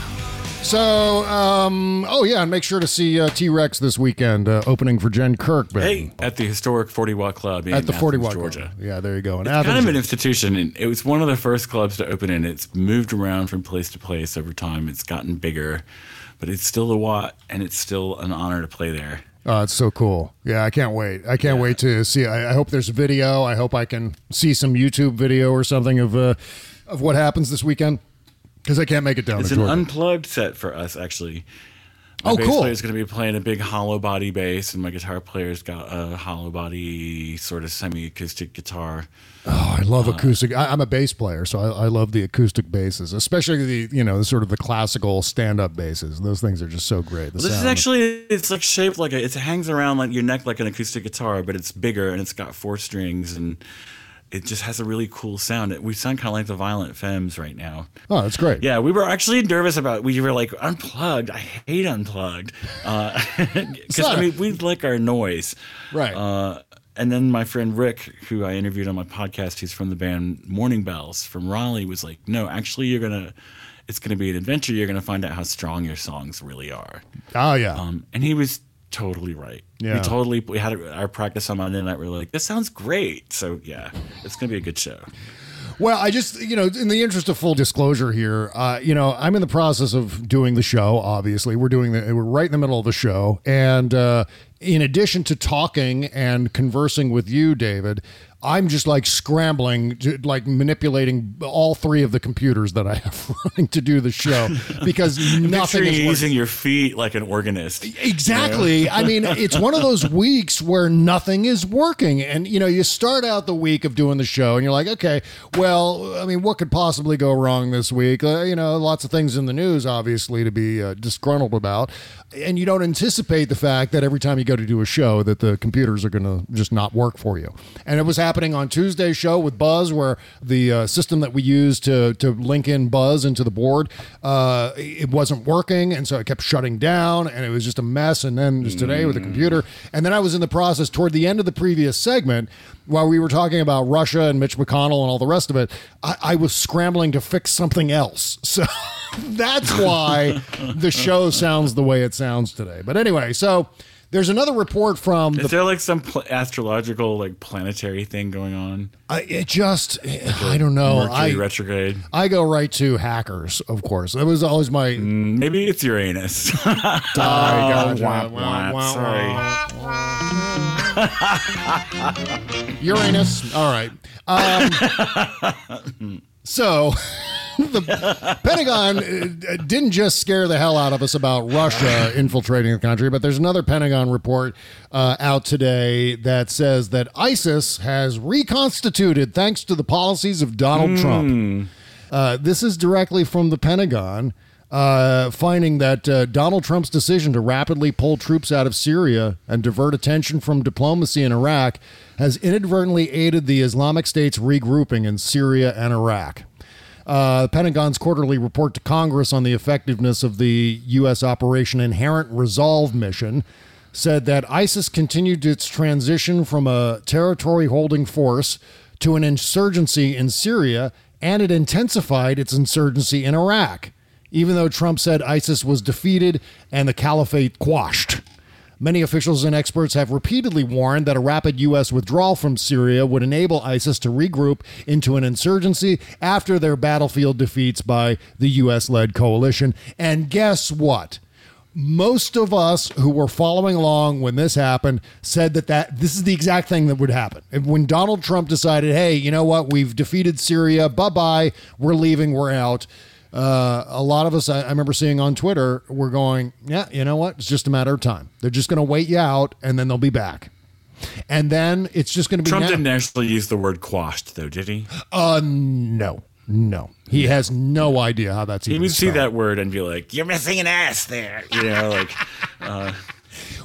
S4: So, and make sure to see T-Rex this weekend, opening for Jen Kirk.
S10: Hey, at the historic 40 Watt Club in
S4: at the 40 Watt
S10: Georgia.
S4: Club. Yeah, there you go.
S10: It's kind of an institution, and it was one of the first clubs to open, and it's moved around from place to place over time. It's gotten bigger, but it's still the Watt, and it's still an honor to play there.
S4: Oh, it's so cool. Yeah, I can't wait. I can't wait to see. I hope there's a video. I hope I can see some YouTube video or something of what happens this weekend. Because I can't make it down
S10: to
S4: Georgia.
S10: It's an unplugged set for us, actually. My bass player's going to be playing a big hollow body bass, and my guitar player's got a hollow body sort of semi-acoustic guitar.
S4: Oh, I love acoustic. I'm a bass player, so I love the acoustic basses, especially the sort of the classical stand-up basses. Those things are just so great.
S10: This is actually, it's like shaped like it hangs around like your neck like an acoustic guitar, but it's bigger and it's got 4 strings and it just has a really cool sound. We sound kind of like the Violent Femmes right now.
S4: Oh, that's great.
S10: Yeah, we were actually nervous about. We were like, unplugged. I hate unplugged because we like our noise,
S4: right?
S10: And then my friend Rick, who I interviewed on my podcast, he's from the band Morning Bells from Raleigh, was like, no, actually, it's gonna be an adventure. You're gonna find out how strong your songs really are.
S4: Oh yeah.
S10: And he was totally right.
S4: Yeah.
S10: We had our practice on Monday night. We were like, this sounds great. So yeah, it's going to be a good show.
S4: Well, I just, in the interest of full disclosure here, I'm in the process of doing the show. Obviously, we're right in the middle of the show. And in addition to talking and conversing with you, David, I'm just like scrambling, manipulating all 3 of the computers that I have running to do the show because nothing is
S10: using your feet like an organist.
S4: Exactly. I mean, it's one of those weeks where nothing is working. And, you start out the week of doing the show and you're like, okay, well, I mean, what could possibly go wrong this week? Lots of things in the news, obviously, to be disgruntled about. And you don't anticipate the fact that every time you go to do a show that the computers are going to just not work for you. And it was happening on Tuesday's show with Buzz, where the system that we use to link in Buzz into the board, it wasn't working. And so it kept shutting down and it was just a mess. And then just today with the computer. And then I was in the process toward the end of the previous segment while we were talking about Russia and Mitch McConnell and all the rest of it, I was scrambling to fix something else. So that's why the show sounds the way it sounds today. But anyway, so there's another report from...
S10: Is there like some astrological, planetary thing going on?
S4: I don't know.
S10: Mercury retrograde.
S4: I go right to hackers, of course. That was always my...
S10: Maybe it's Uranus.
S4: Sorry. Uranus. All right. So... The Pentagon didn't just scare the hell out of us about Russia infiltrating the country, but there's another Pentagon report out today that says that ISIS has reconstituted thanks to the policies of Donald Trump. This is directly from the Pentagon, finding that Donald Trump's decision to rapidly pull troops out of Syria and divert attention from diplomacy in Iraq has inadvertently aided the Islamic State's regrouping in Syria and Iraq. The Pentagon's quarterly report to Congress on the effectiveness of the U.S. Operation Inherent Resolve mission said that ISIS continued its transition from a territory-holding force to an insurgency in Syria, and it intensified its insurgency in Iraq, even though Trump said ISIS was defeated and the caliphate quashed. Many officials and experts have repeatedly warned that a rapid U.S. withdrawal from Syria would enable ISIS to regroup into an insurgency after their battlefield defeats by the U.S.-led coalition. And guess what? Most of us who were following along when this happened said that this is the exact thing that would happen. When Donald Trump decided, hey, you know what? We've defeated Syria. Bye-bye. We're leaving. We're out. A lot of us, I remember seeing on Twitter, were going, yeah, you know what? It's just a matter of time. They're just going to wait you out, and then they'll be back. And then it's just going to be...
S10: Trump didn't actually use the word quashed, though, did he?
S4: No. He has no idea how that's even
S10: He would
S4: spelled.
S10: see that word and be like, you're missing an ass there.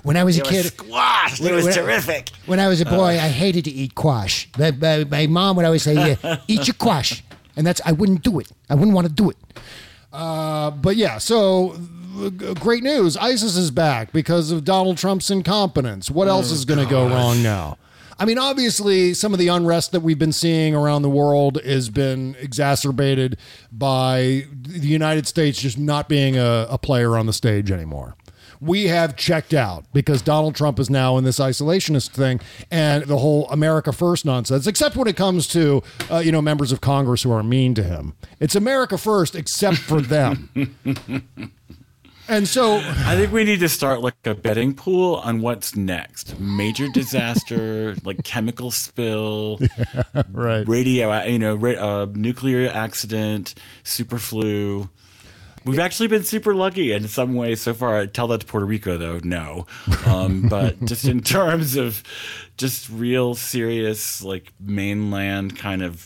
S4: When I was a kid,
S10: squash. It was terrific.
S4: When I was a boy, I hated to eat quash. My mom would always say, "Eat your quash," and I wouldn't do it. I wouldn't want to do it. But yeah, so great news. ISIS is back because of Donald Trump's incompetence. What else is going to go wrong now? I mean, obviously, some of the unrest that we've been seeing around the world has been exacerbated by the United States just not being a player on the stage anymore. We have checked out because Donald Trump is now in this isolationist thing and the whole America First nonsense, except when it comes to, members of Congress who are mean to him. It's America First, except for them. And so
S10: I think we need to start like a betting pool on what's next. Major disaster, like chemical spill,
S4: right?
S10: Radio, nuclear accident, super flu. We've actually been super lucky in some ways so far. I tell that to Puerto Rico, though. No. But just in terms of just real serious, like mainland kind of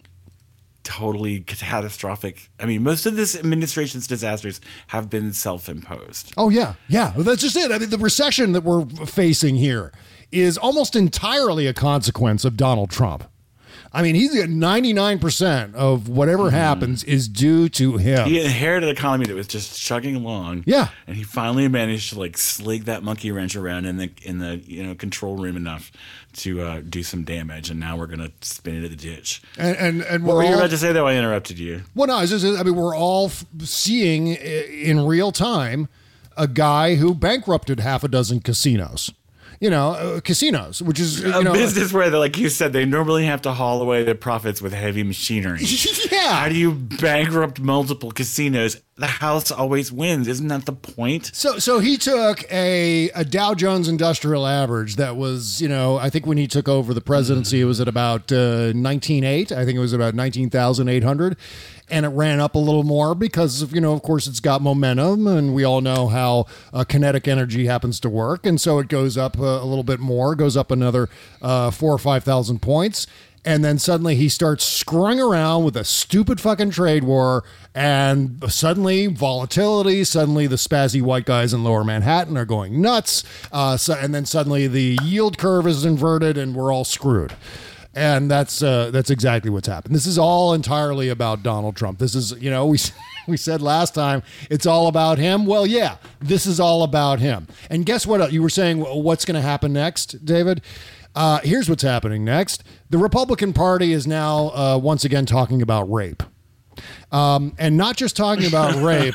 S10: totally catastrophic. I mean, most of this administration's disasters have been self-imposed.
S4: Oh, yeah. Yeah. Well, that's just it. I mean, the recession that we're facing here is almost entirely a consequence of Donald Trump. I mean, he's got 99% of whatever happens is due to him.
S10: He inherited an economy that was just chugging along.
S4: Yeah.
S10: And he finally managed to like slig that monkey wrench around in the control room enough to do some damage. And now we're going to spin it in the ditch.
S4: And
S10: what were you about to say, though? I interrupted you.
S4: Well, no, we're all seeing in real time a guy who bankrupted half a dozen casinos. Casinos, which is
S10: a business where, like you said, they normally have to haul away their profits with heavy machinery.
S4: Yeah.
S10: How do you bankrupt multiple casinos? The house always wins. Isn't that the point?
S4: So he took a Dow Jones Industrial Average that was, I think when he took over the presidency, it was at about 19.8. I think it was about 19,800. And it ran up a little more because of course, it's got momentum, and we all know how kinetic energy happens to work. And so it goes up a little bit more, goes up another 4,000 or 5,000 points. And then suddenly he starts screwing around with a stupid fucking trade war, and suddenly volatility, suddenly the spazzy white guys in Lower Manhattan are going nuts. And then suddenly the yield curve is inverted and we're all screwed. And that's exactly what's happened. This is all entirely about Donald Trump. This is, we said last time, it's all about him. Well, yeah, this is all about him. And guess what? You were saying what's going to happen next, David? Here's what's happening next. The Republican Party is now once again talking about rape. And not just talking about rape,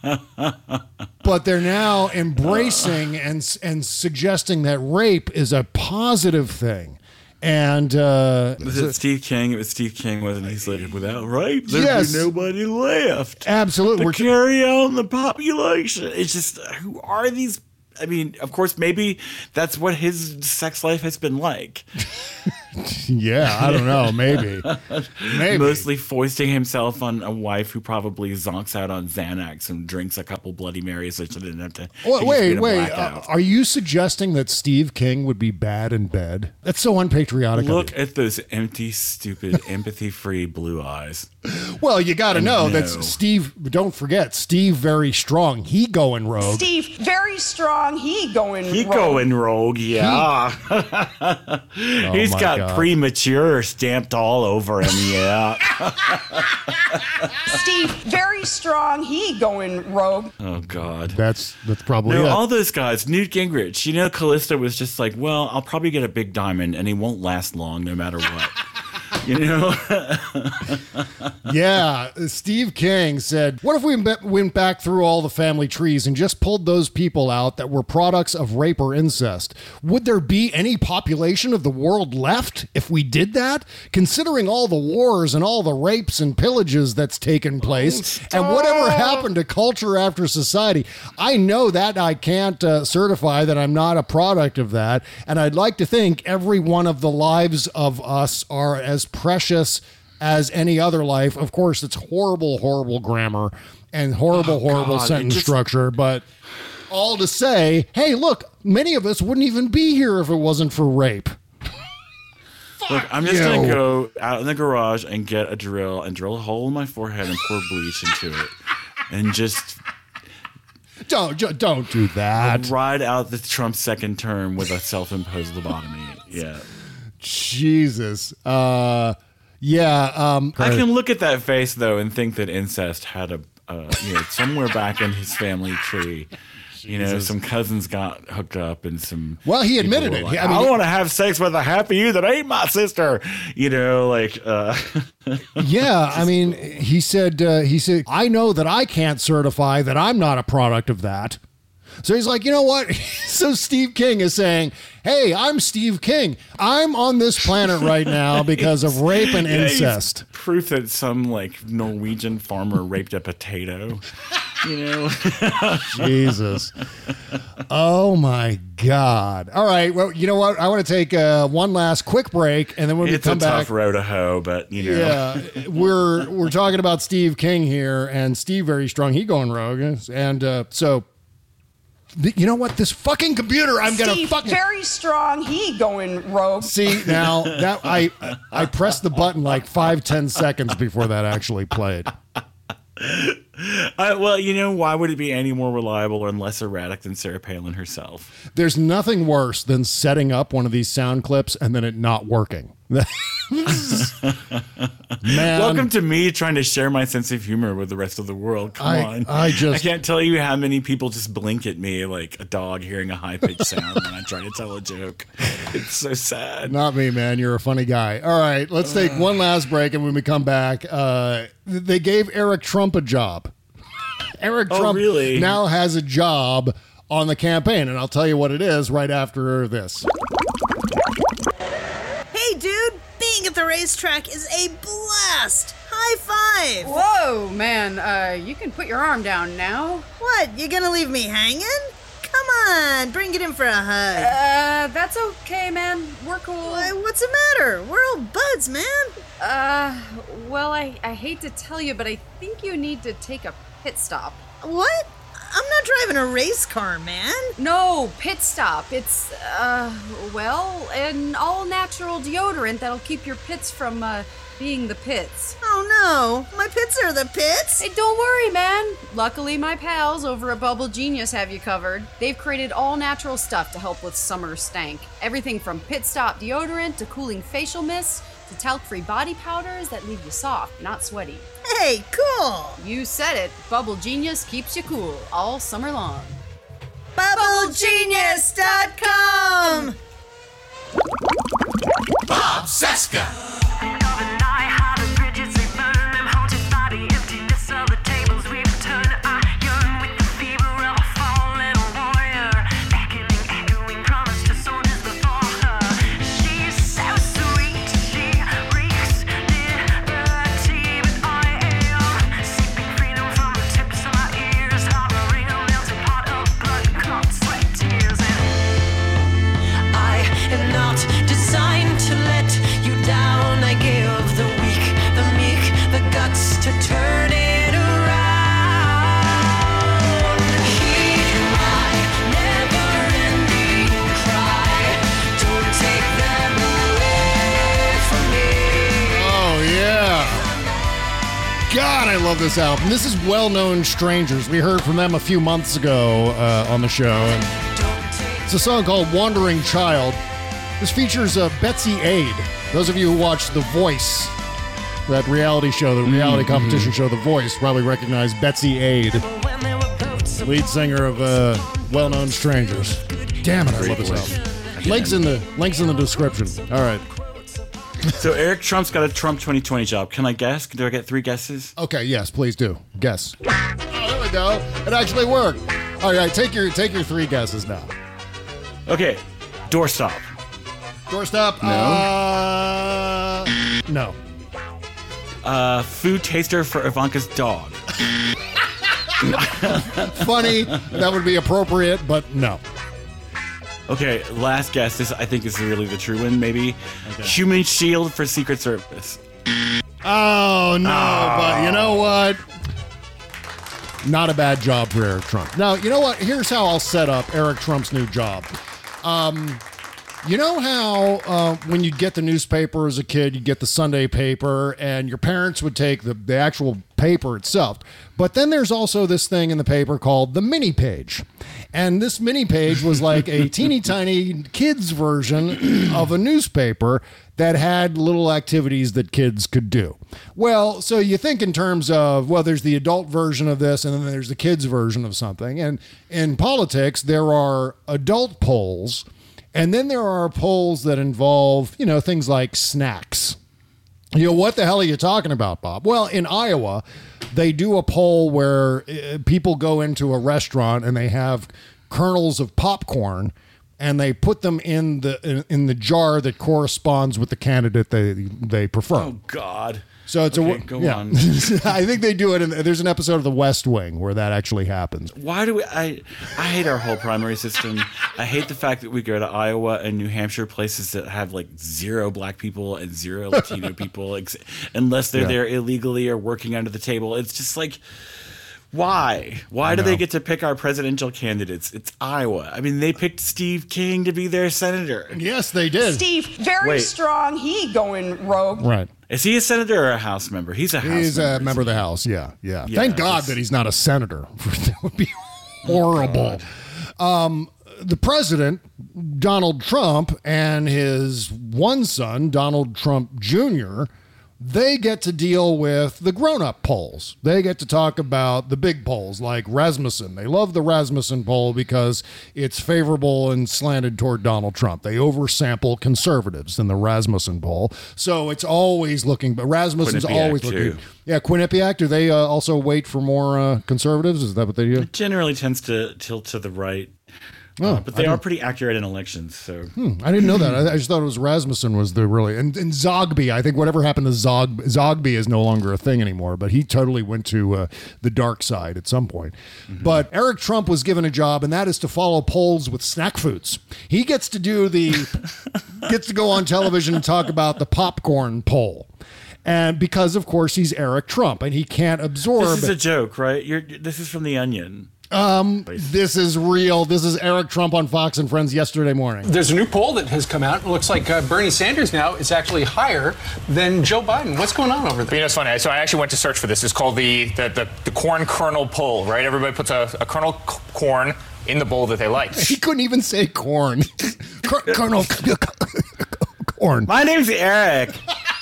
S4: but they're now embracing and suggesting that rape is a positive thing. And
S10: was it Steve King? It was Steve King, wasn't it? He's like, without rape, there'd be nobody left.
S4: Absolutely.
S10: To carry on the population. It's just, who are these? I mean, of course, maybe that's what his sex life has been like.
S4: Yeah, I don't know. Maybe.
S10: Mostly foisting himself on a wife who probably zonks out on Xanax and drinks a couple Bloody Marys so she didn't have to.
S4: Wait. Are you suggesting that Steve King would be bad in bed? That's so unpatriotic.
S10: Look at those empty, stupid, empathy-free blue eyes.
S4: Well, you got to know that Steve, don't forget, Steve very strong. He going rogue.
S13: Steve very strong. He going
S10: rogue, yeah. He's got premature stamped all over him, yeah.
S13: Steve very strong. He going rogue.
S10: Oh, God.
S4: That's probably it.
S10: All those guys. Newt Gingrich. Callisto was just like, well, I'll probably get a big diamond, and he won't last long no matter what.
S4: Yeah, Steve King said, what if we went back through all the family trees and just pulled those people out that were products of rape or incest? Would there be any population of the world left if we did that? Considering all the wars and all the rapes and pillages that's taken place and whatever happened to culture after society. I know that I can't certify that I'm not a product of that. And I'd like to think every one of the lives of us are as precious as any other life. Of course, it's horrible, horrible grammar and horrible sentence structure, but all to say, hey, look, many of us wouldn't even be here if it wasn't for rape.
S10: Look, I'm just going to go out in the garage and get a drill and drill a hole in my forehead and pour bleach into it. And just
S4: Don't do that.
S10: Ride out the Trump second term with a self-imposed lobotomy. Yeah.
S4: Jesus. I
S10: can look at that face though and think that incest had somewhere back in his family tree. Some cousins got hooked up and some.
S4: Well, he admitted it.
S10: Like, I want to have sex with a half of you that ain't my sister.
S4: Yeah, I mean, he said, I know that I can't certify that I'm not a product of that. So he's like, you know what? So Steve King is saying, hey, I'm Steve King. I'm on this planet right now because of rape and incest.
S10: Proof that some Norwegian farmer raped a potato.
S4: Jesus. Oh my God. All right. Well, you know what? I want to take one last quick break, and then when we come back,
S10: it's a tough row to hoe, but
S4: yeah, we're talking about Steve King here, and Steve very strong. He going rogue, and so. You know what? This fucking computer, I'm going to fucking...
S13: very strong. He going rogue.
S4: See, now, that I pressed the button 5-10 seconds before that actually played.
S10: Why would it be any more reliable or less erratic than Sarah Palin herself?
S4: There's nothing worse than setting up one of these sound clips and then it not working. Man.
S10: Welcome to me trying to share my sense of humor with the rest of the world. Come on. I can't tell you how many people just blink at me like a dog hearing a high-pitched sound when I try to tell a joke. It's so sad.
S4: Not me, man. You're a funny guy. All right, let's take one last break, and when we come back, they gave Eric Trump a job. Eric Trump
S10: really?
S4: Now has a job on the campaign, and I'll tell you what it is right after this.
S14: Hey, dude, being at the racetrack is a blast. High five.
S15: Whoa, man, you can put your arm down now.
S14: What, you gonna leave me hanging? Come on, bring it in for a hug.
S15: That's okay, man. We're cool.
S14: What's the matter? We're old buds, man.
S15: Well, I hate to tell you, but I think you need to take a pit stop.
S14: What? I'm not driving a race car, man.
S15: No, pit stop. It's, an all-natural deodorant that'll keep your pits from, being the pits.
S14: Oh, no. My pits are the pits?
S15: Hey, don't worry, man. Luckily, my pals over at Bubble Genius have you covered. They've created all-natural stuff to help with summer stank. Everything from pit stop deodorant to cooling facial mists to talc-free body powders that leave you soft, not sweaty.
S14: Hey, cool!
S15: You said it. Bubble Genius keeps you cool all summer long.
S14: BubbleGenius.com!
S7: Bob Cesca!
S4: God, I love this album. This is Well-Known Strangers. We heard from them a few months ago on the show. And it's a song called Wandering Child. This features Betsy Aid. Those of you who watch The Voice, that reality show, the reality competition show The Voice, probably recognize Betsy Aid, lead singer of Well-Known Strangers. Damn it, I love this album. Links in the description. All right.
S10: So Eric Trump's got a Trump 2020 job. Can I guess? Do I get 3 guesses?
S4: Okay, yes, please do. Guess. Oh, there we go. It actually worked. All right, take your 3 guesses now.
S10: Okay, doorstop.
S4: Doorstop? No.
S10: No. Food taster for Ivanka's dog.
S4: Funny. That would be appropriate, but no.
S10: Okay, last guess. This, I think, is really the true one, maybe. Okay. Human shield for Secret Service.
S4: Oh, no, but you know what? Not a bad job for Eric Trump. Now, you know what? Here's how I'll set up Eric Trump's new job. You know how when you'd get the newspaper as a kid, you'd get the Sunday paper, and your parents would take the actual paper itself. But then there's also this thing in the paper called the mini page. And this mini page was like a teeny tiny kids version of a newspaper that had little activities that kids could do. Well, so you think in terms of, well, there's the adult version of this, and then there's the kids version of something. And in politics, there are adult polls, and then there are polls that involve, you know, things like snacks. You know, what the hell are you talking about, Bob? Well, in Iowa, they do a poll where people go into a restaurant and they have kernels of popcorn and they put them in the jar that corresponds with the candidate they prefer.
S10: Oh, God.
S4: So it's
S10: go on.
S4: I think they do it. There's an episode of The West Wing where that actually happens.
S10: Why do we? I hate our whole primary system. I hate the fact that we go to Iowa and New Hampshire, places that have like 0 black people and 0 Latino people, unless they're there illegally or working under the table. It's just like, why? Why do they get to pick our presidential candidates? It's Iowa. I mean, they picked Steve King to be their senator.
S4: Yes, they did.
S13: Steve, very strong. He going rogue.
S4: Right.
S10: Is he a senator or a House member? He's a House member.
S4: He's a member of the House, yeah. Thank God that he's not a senator. That would be horrible. The president, Donald Trump, and his one son, Donald Trump Jr., they get to deal with the grown-up polls. They get to talk about the big polls like Rasmussen. They love the Rasmussen poll because it's favorable and slanted toward Donald Trump. They oversample conservatives in the Rasmussen poll. So it's always looking, but Rasmussen's always looking. Yeah, Quinnipiac, do they also wait for more conservatives? Is that what they do?
S10: It generally tends to tilt to the right. But they are pretty accurate in elections. So
S4: I didn't know that. I just thought it was Rasmussen was the really and Zogby. I think whatever happened to Zogby is no longer a thing anymore. But he totally went to the dark side at some point. Mm-hmm. But Eric Trump was given a job, and that is to follow polls with snack foods. He gets to do gets to go on television and talk about the popcorn poll. And because, of course, he's Eric Trump, and he can't absorb.
S10: This is a joke, right? This is from The Onion.
S4: This is real. This is Eric Trump on Fox and Friends yesterday morning.
S16: There's a new poll that has come out. It looks like Bernie Sanders now is actually higher than Joe Biden. What's going on over there?
S17: You know, it's funny. So I actually went to search for this. It's called the corn kernel poll, right? Everybody puts a kernel corn in the bowl that they like.
S4: He couldn't even say corn. Kernel corn.
S10: My name's Eric.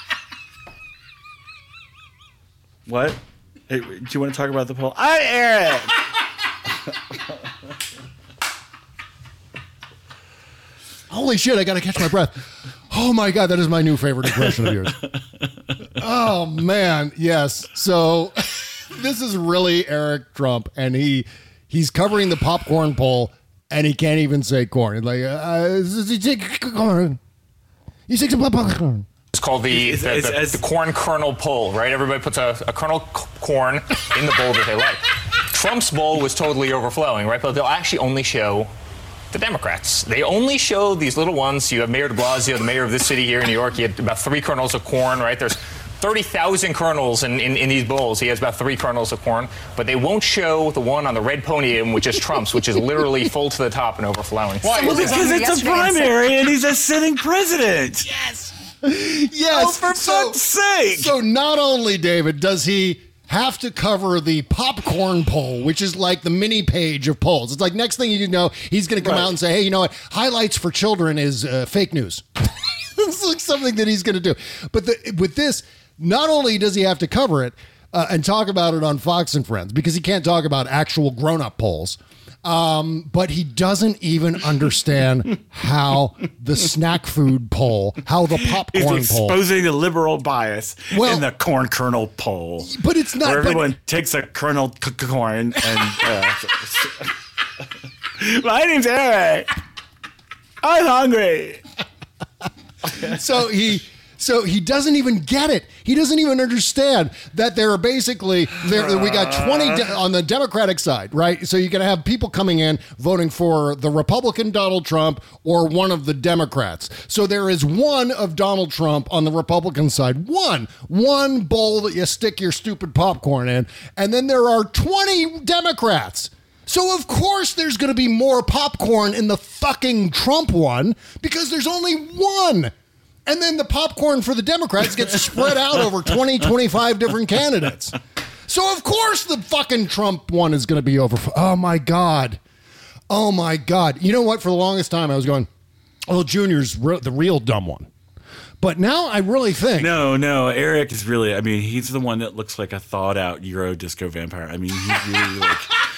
S10: What? Hey, do you want to talk about the poll? I'm Eric.
S4: Holy shit, I gotta catch my breath. Oh my God, that is my new favorite impression of yours. Oh man, yes. So this is really Eric Trump, and he's covering the popcorn poll, and he can't even say corn. He's like, you take corn. You take some popcorn.
S17: It's called the corn kernel poll, right? Everybody puts a kernel corn in the bowl that they like. Trump's bowl was totally overflowing, right? But they'll actually only show the Democrats. They only show these little ones. You have Mayor de Blasio, the mayor of this city here in New York. He had about 3 kernels of corn, right? There's 30,000 kernels in these bowls. He has about 3 kernels of corn. But they won't show the one on the red podium, which is Trump's, which is literally full to the top and overflowing.
S10: Why? Well, because it's a primary and he's a sitting president.
S4: Yes. Yes.
S10: Oh, for fuck's sake.
S4: So not only, David, does he have to cover the popcorn poll, which is like the mini page of polls. It's like next thing you know, he's going to come out and say, hey, you know what? Highlights for children is fake news. It's like something that he's going to do. But with this, not only does he have to cover it and talk about it on Fox and Friends, because he can't talk about actual grown-up polls, but he doesn't even understand how the snack food poll, how the popcorn poll.
S10: He's exposing the liberal bias in the corn kernel poll.
S4: But it's not.
S10: Where everyone takes a kernel corn and. My name's Eric. I'm hungry.
S4: So he doesn't even get it. He doesn't even understand that there are basically, we got 20 on the Democratic side, right? So you're going to have people coming in voting for the Republican Donald Trump or one of the Democrats. So there is one of Donald Trump on the Republican side, one bowl that you stick your stupid popcorn in. And then there are 20 Democrats. So, of course, there's going to be more popcorn in the fucking Trump one because there's only one. And then the popcorn for the Democrats gets spread out over 20, 25 different candidates. So, of course, the fucking Trump one is going to be over. Oh, my God. Oh, my God. You know what? For the longest time, I was going, oh, Junior's the real dumb one. But now I really think...
S10: No, Eric is really... I mean, he's the one that looks like a thawed-out Euro disco vampire. I mean, he's really like...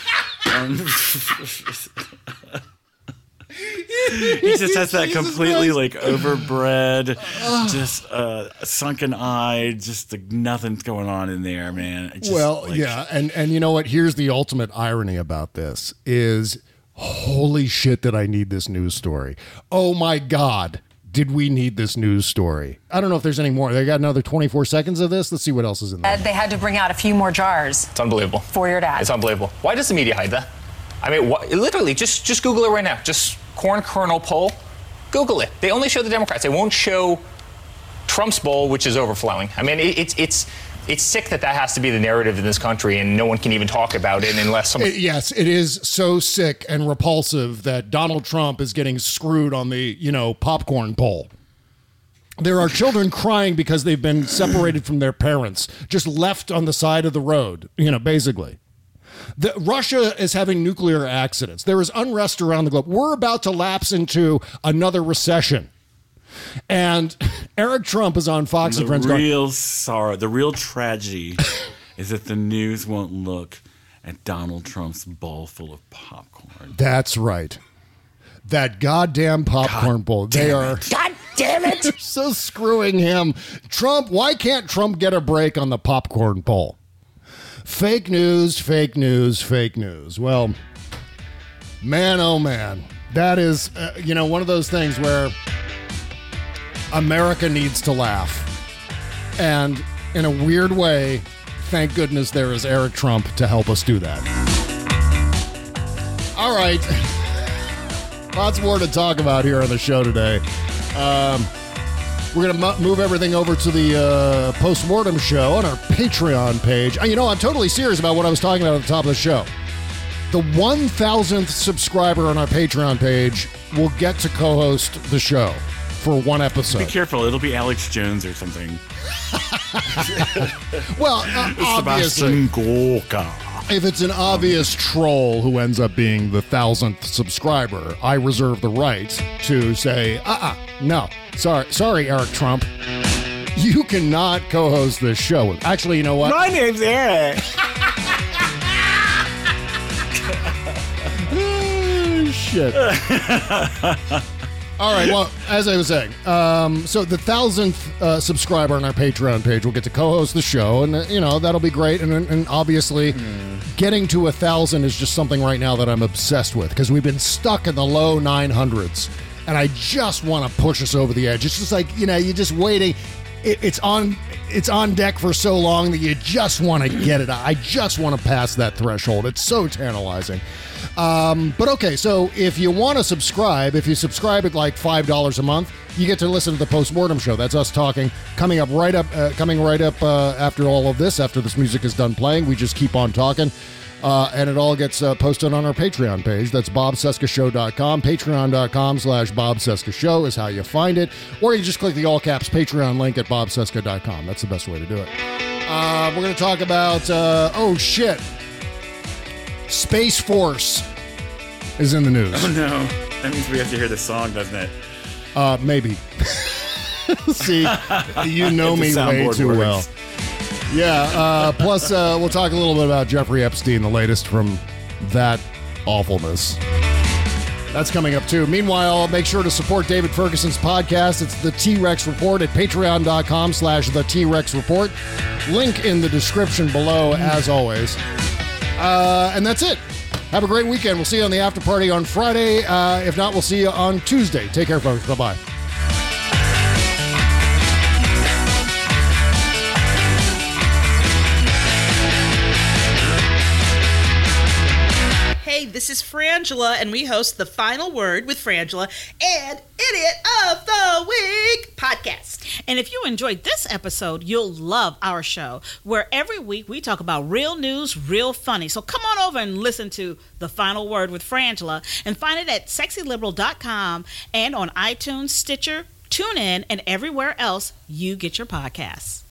S10: he just has that completely like overbred, just sunken-eyed, just like nothing's going on in there, man.
S4: Yeah, and you know what? Here's the ultimate irony about this is, holy shit, did I need this news story? Oh my God, did we need this news story? I don't know if there's any more. They got another 24 seconds of this. Let's see what else is in there.
S18: They had to bring out a few more jars.
S17: It's unbelievable.
S18: For your dad.
S17: It's unbelievable. Why does the media hide that? I mean, literally, just Google it right now. Just corn kernel poll. Google it. They only show the Democrats. They won't show Trump's bowl, which is overflowing. I mean, it's sick that has to be the narrative in this country, and no one can even talk about it unless someone...
S4: Yes, it is so sick and repulsive that Donald Trump is getting screwed on the, popcorn poll. There are children crying because they've been separated from their parents, just left on the side of the road, basically. Russia is having nuclear accidents. There is unrest around the globe. We're about to lapse into another recession. And Eric Trump is on Fox and Friends.
S10: The real tragedy is that the news won't look at Donald Trump's bowl full of popcorn.
S4: That's right. That goddamn popcorn bowl. They are.
S18: God damn it!
S4: They're so screwing him. Trump. Why can't Trump get a break on the popcorn poll? Fake news, fake news, fake news. Well, man, oh man, that is one of those things where America needs to laugh. And in a weird way, thank goodness there is Eric Trump to help us do that. All right. Lots more to talk about here on the show today. We're going to move everything over to the Postmortem show on our Patreon page. I'm totally serious about what I was talking about at the top of the show. The 1,000th subscriber on our Patreon page will get to co-host the show for one episode.
S10: Be careful. It'll be Alex Jones or something.
S4: Well, obviously,
S10: Gorka.
S4: If it's an obvious troll who ends up being the 1,000th subscriber, I reserve the right to say, no, sorry, Eric Trump. You cannot co-host this show. Actually, you know what?
S10: My name's Eric.
S4: Shit. All right, well, as I was saying, so the 1,000th subscriber on our Patreon page will get to co-host the show, and, that'll be great. And obviously, getting to 1,000 is just something right now that I'm obsessed with, because we've been stuck in the low 900s, and I just want to push us over the edge. It's just like, you're just waiting. It's on deck for so long that you just want to get it. I just want to pass that threshold. It's so tantalizing. But okay, so if you want to subscribe, if you subscribe at like $5 a month, you get to listen to the Postmortem show. That's us talking, coming right up after all of this, after this music is done playing. We just keep on talking. And it all gets posted on our Patreon page. That's BobCescashow.com. Patreon.com/BobCescashow is how you find it. Or you just click the all caps Patreon link at BobCesca.com. That's the best way to do it. We're going to talk about, Space Force is in the news.
S10: Oh, no. That means we have to hear the song, doesn't it?
S4: Maybe. See, you know me way too well. Yeah, plus we'll talk a little bit about Jeffrey Epstein, the latest from that awfulness. That's coming up, too. Meanwhile, make sure to support David Ferguson's podcast. It's The T-Rex Report at patreon.com/The T-Rex Report. Link in the description below, as always. And that's it. Have a great weekend. We'll see you on the after party on Friday. If not, we'll see you on Tuesday. Take care, folks. Bye-bye.
S14: Hey,
S19: Hey, this is Frangela, and we host The Final Word with Frangela and Idiot of the Week podcast.
S20: And if you enjoyed this episode, you'll love our show, where every week we talk about real news, real funny. So come on over and listen to The Final Word with Frangela, and find it at sexyliberal.com and on iTunes, Stitcher, TuneIn, and everywhere else you get your podcasts.